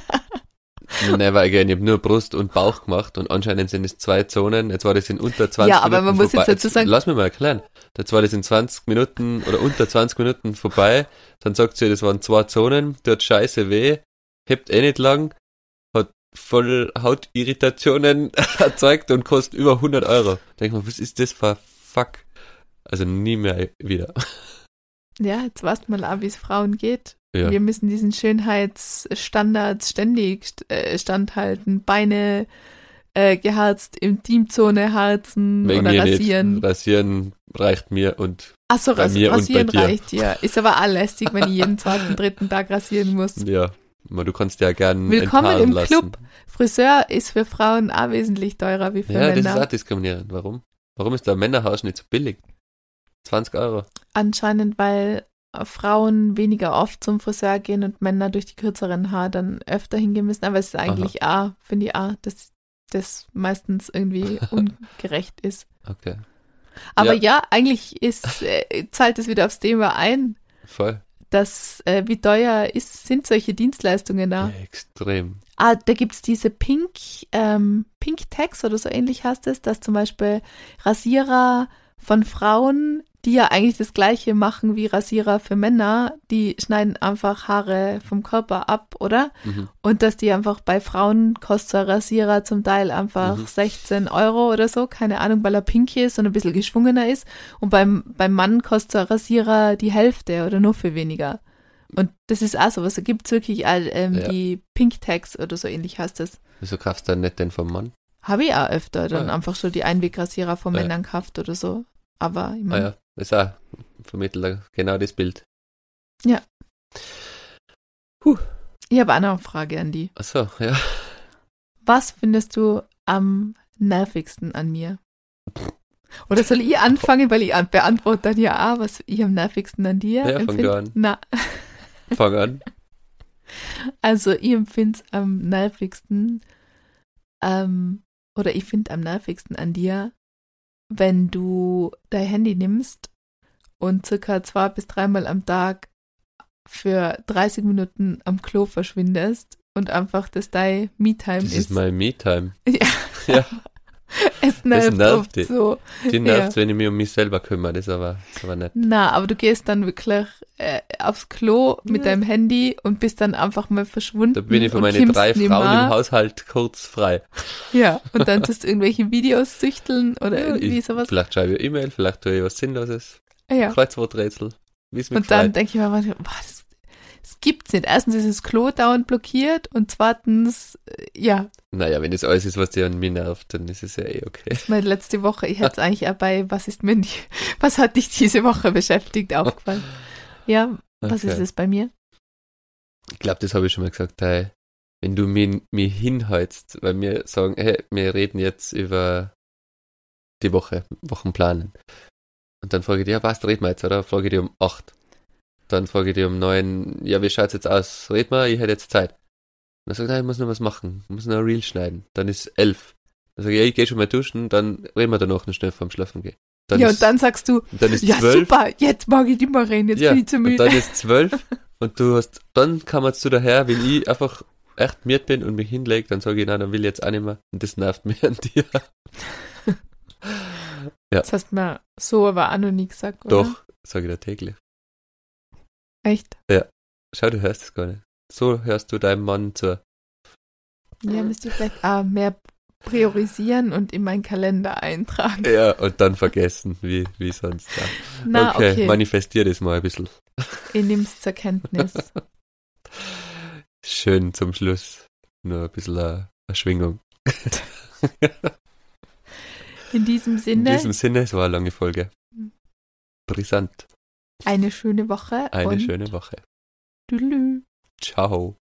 Never again. Ich habe nur Brust und Bauch gemacht und anscheinend sind es zwei Zonen. Jetzt war das in unter zwanzig Ja, aber Minuten man muss vorbei. jetzt dazu sagen- Lass mich mal erklären. Jetzt war das in zwanzig Minuten oder unter zwanzig Minuten vorbei. Dann sagt sie, das waren zwei Zonen, tut scheiße weh, hebt eh nicht lang, hat voll Hautirritationen erzeugt und kostet über hundert Euro. Denk mal, was ist das für Fuck? Also nie mehr wieder. Ja, jetzt weißt du mal auch, wie es Frauen geht. Ja. Wir müssen diesen Schönheitsstandards ständig äh, standhalten. Beine äh, geharzt, Intimzone harzen Wegen oder mir rasieren. nicht. Rasieren reicht mir und Achso, bei ras mir und rasieren bei dir. reicht ja. Ist aber auch lästig, wenn ich jeden zweiten, dritten Tag rasieren muss. ja, man, du kannst ja gern Willkommen enthaaren im lassen. Club. Friseur ist für Frauen auch wesentlich teurer wie für Ja, das ist Männer. auch diskriminierend. Warum? Warum ist der Männerhaus nicht so billig? zwanzig Euro. Anscheinend, weil Frauen weniger oft zum Friseur gehen und Männer durch die kürzeren Haare dann öfter hingehen müssen. Aber es ist eigentlich auch, finde ich auch, dass das meistens irgendwie ungerecht ist. Okay. Aber Ja. ja, eigentlich ist, äh, zahlt es wieder aufs Thema ein, Voll. dass, äh, wie teuer ist, sind solche Dienstleistungen da. Ja, extrem. Ah, da gibt's diese Pink, ähm, Pink Tags oder so ähnlich heißt es, dass zum Beispiel Rasierer von Frauen, die ja eigentlich das Gleiche machen wie Rasierer für Männer, die schneiden einfach Haare vom Körper ab, oder? Mhm. Und dass die einfach bei Frauen kostet ein Rasierer zum Teil einfach Mhm. sechzehn Euro oder so, keine Ahnung, weil er pink ist und ein bisschen geschwungener ist. Und beim, beim Mann kostet ein Rasierer die Hälfte oder nur für weniger. Und das ist auch sowas, da gibt's wirklich all, ähm, Ja. die Pink Tags oder so ähnlich heißt das. Wieso kaufst du dann nicht den vom Mann? Habe ich auch öfter dann Ah, ja. einfach so die Einwegrasierer von Ah, ja. Männern gekauft oder so. Aber ich Ah mein, ja, das ist auch vermittelt genau das Bild. ich habe auch noch eine Frage an die. Achso, ja. Was findest du am nervigsten an mir? Oder soll ich anfangen, weil ich an- beantworte dann ja auch, was ich am nervigsten an dir Ja, fang empfinde? du an. Na, Fang an. also ich empfinde es am nervigsten, ähm, oder ich finde am nervigsten an dir, wenn du dein Handy nimmst und circa zwei bis dreimal am Tag für dreißig Minuten am Klo verschwindest und einfach das dein Me-Time Das ist. ist mein Me-Time. Ja. Ja. Es nervt, nervt oft dich. so. Die nervt, wenn ich mich um mich selber kümmere. Das ist aber, das ist aber nicht. Na, aber du gehst dann wirklich äh, aufs Klo mit Ja. deinem Handy und bist dann einfach mal verschwunden. Da bin ich für und meine kommst drei Frauen nimmer. im Haushalt kurz frei. Ja, und dann tust du irgendwelche Videos süchteln oder Ja, irgendwie ich, sowas. Vielleicht schreibe ich E-Mail, vielleicht tue ich was Sinnloses. Ja. Kreuzworträtsel. Wie es mir Und dann gefällt. denke ich mir manchmal, boah, das, das gibt's nicht. Erstens ist das Klo dauernd blockiert und zweitens, äh, ja, Naja, wenn das alles ist, was dir an mir nervt, dann ist es ja eh okay. meine letzte Woche, ich hätte es eigentlich auch bei, was ist mir, nicht- was hat dich diese Woche beschäftigt, aufgefallen. Ja, was Okay. ist es bei mir? Ich glaube, das habe ich schon mal gesagt, hey, wenn du mich, mich hinhältst, weil wir sagen, hey, wir reden jetzt über die Woche, Wochenplanen. Und dann frage ich dich, ja, was reden wir jetzt, oder? Frage ich dich um acht. Dann frage ich dich um neun, ja, wie schaut's jetzt aus? Red mal, ich hätte jetzt Zeit. Und dann sage ich, nein, ich muss noch was machen, ich muss noch ein Reel schneiden. Dann ist elf. Dann sage ich, ja, ich gehe schon mal duschen, dann reden wir danach noch schnell vorm Schlafen gehen. Dann ja, ist, und dann sagst du, dann ist ja zwölf. super, jetzt mag ich nicht mehr reden, jetzt Ja, bin ich zu und müde. dann ist zwölf und du hast, dann kann man zu daher, wenn ich einfach echt müde bin und mich hinlege, dann sage ich, nein, dann will ich jetzt auch nicht mehr. Und das nervt mich an dir. Das hast du mir so aber auch noch nie gesagt, oder? Doch, sage ich dir täglich. Echt? Schau, du hörst es gar nicht. So hörst du deinem Mann zu. Ja, müsste ich vielleicht auch mehr priorisieren und in meinen Kalender eintragen. Ja, und dann vergessen, wie, wie sonst. Ja. Na, okay, okay, manifestier das mal ein bisschen. ich nehme es zur Kenntnis. Schön zum Schluss. Nur ein bisschen eine, eine Schwingung. In diesem In Sinne, diesem Sinne, es war eine lange Folge. Brisant. eine schöne Woche Eine und schöne Woche. Tüdelü. Ciao.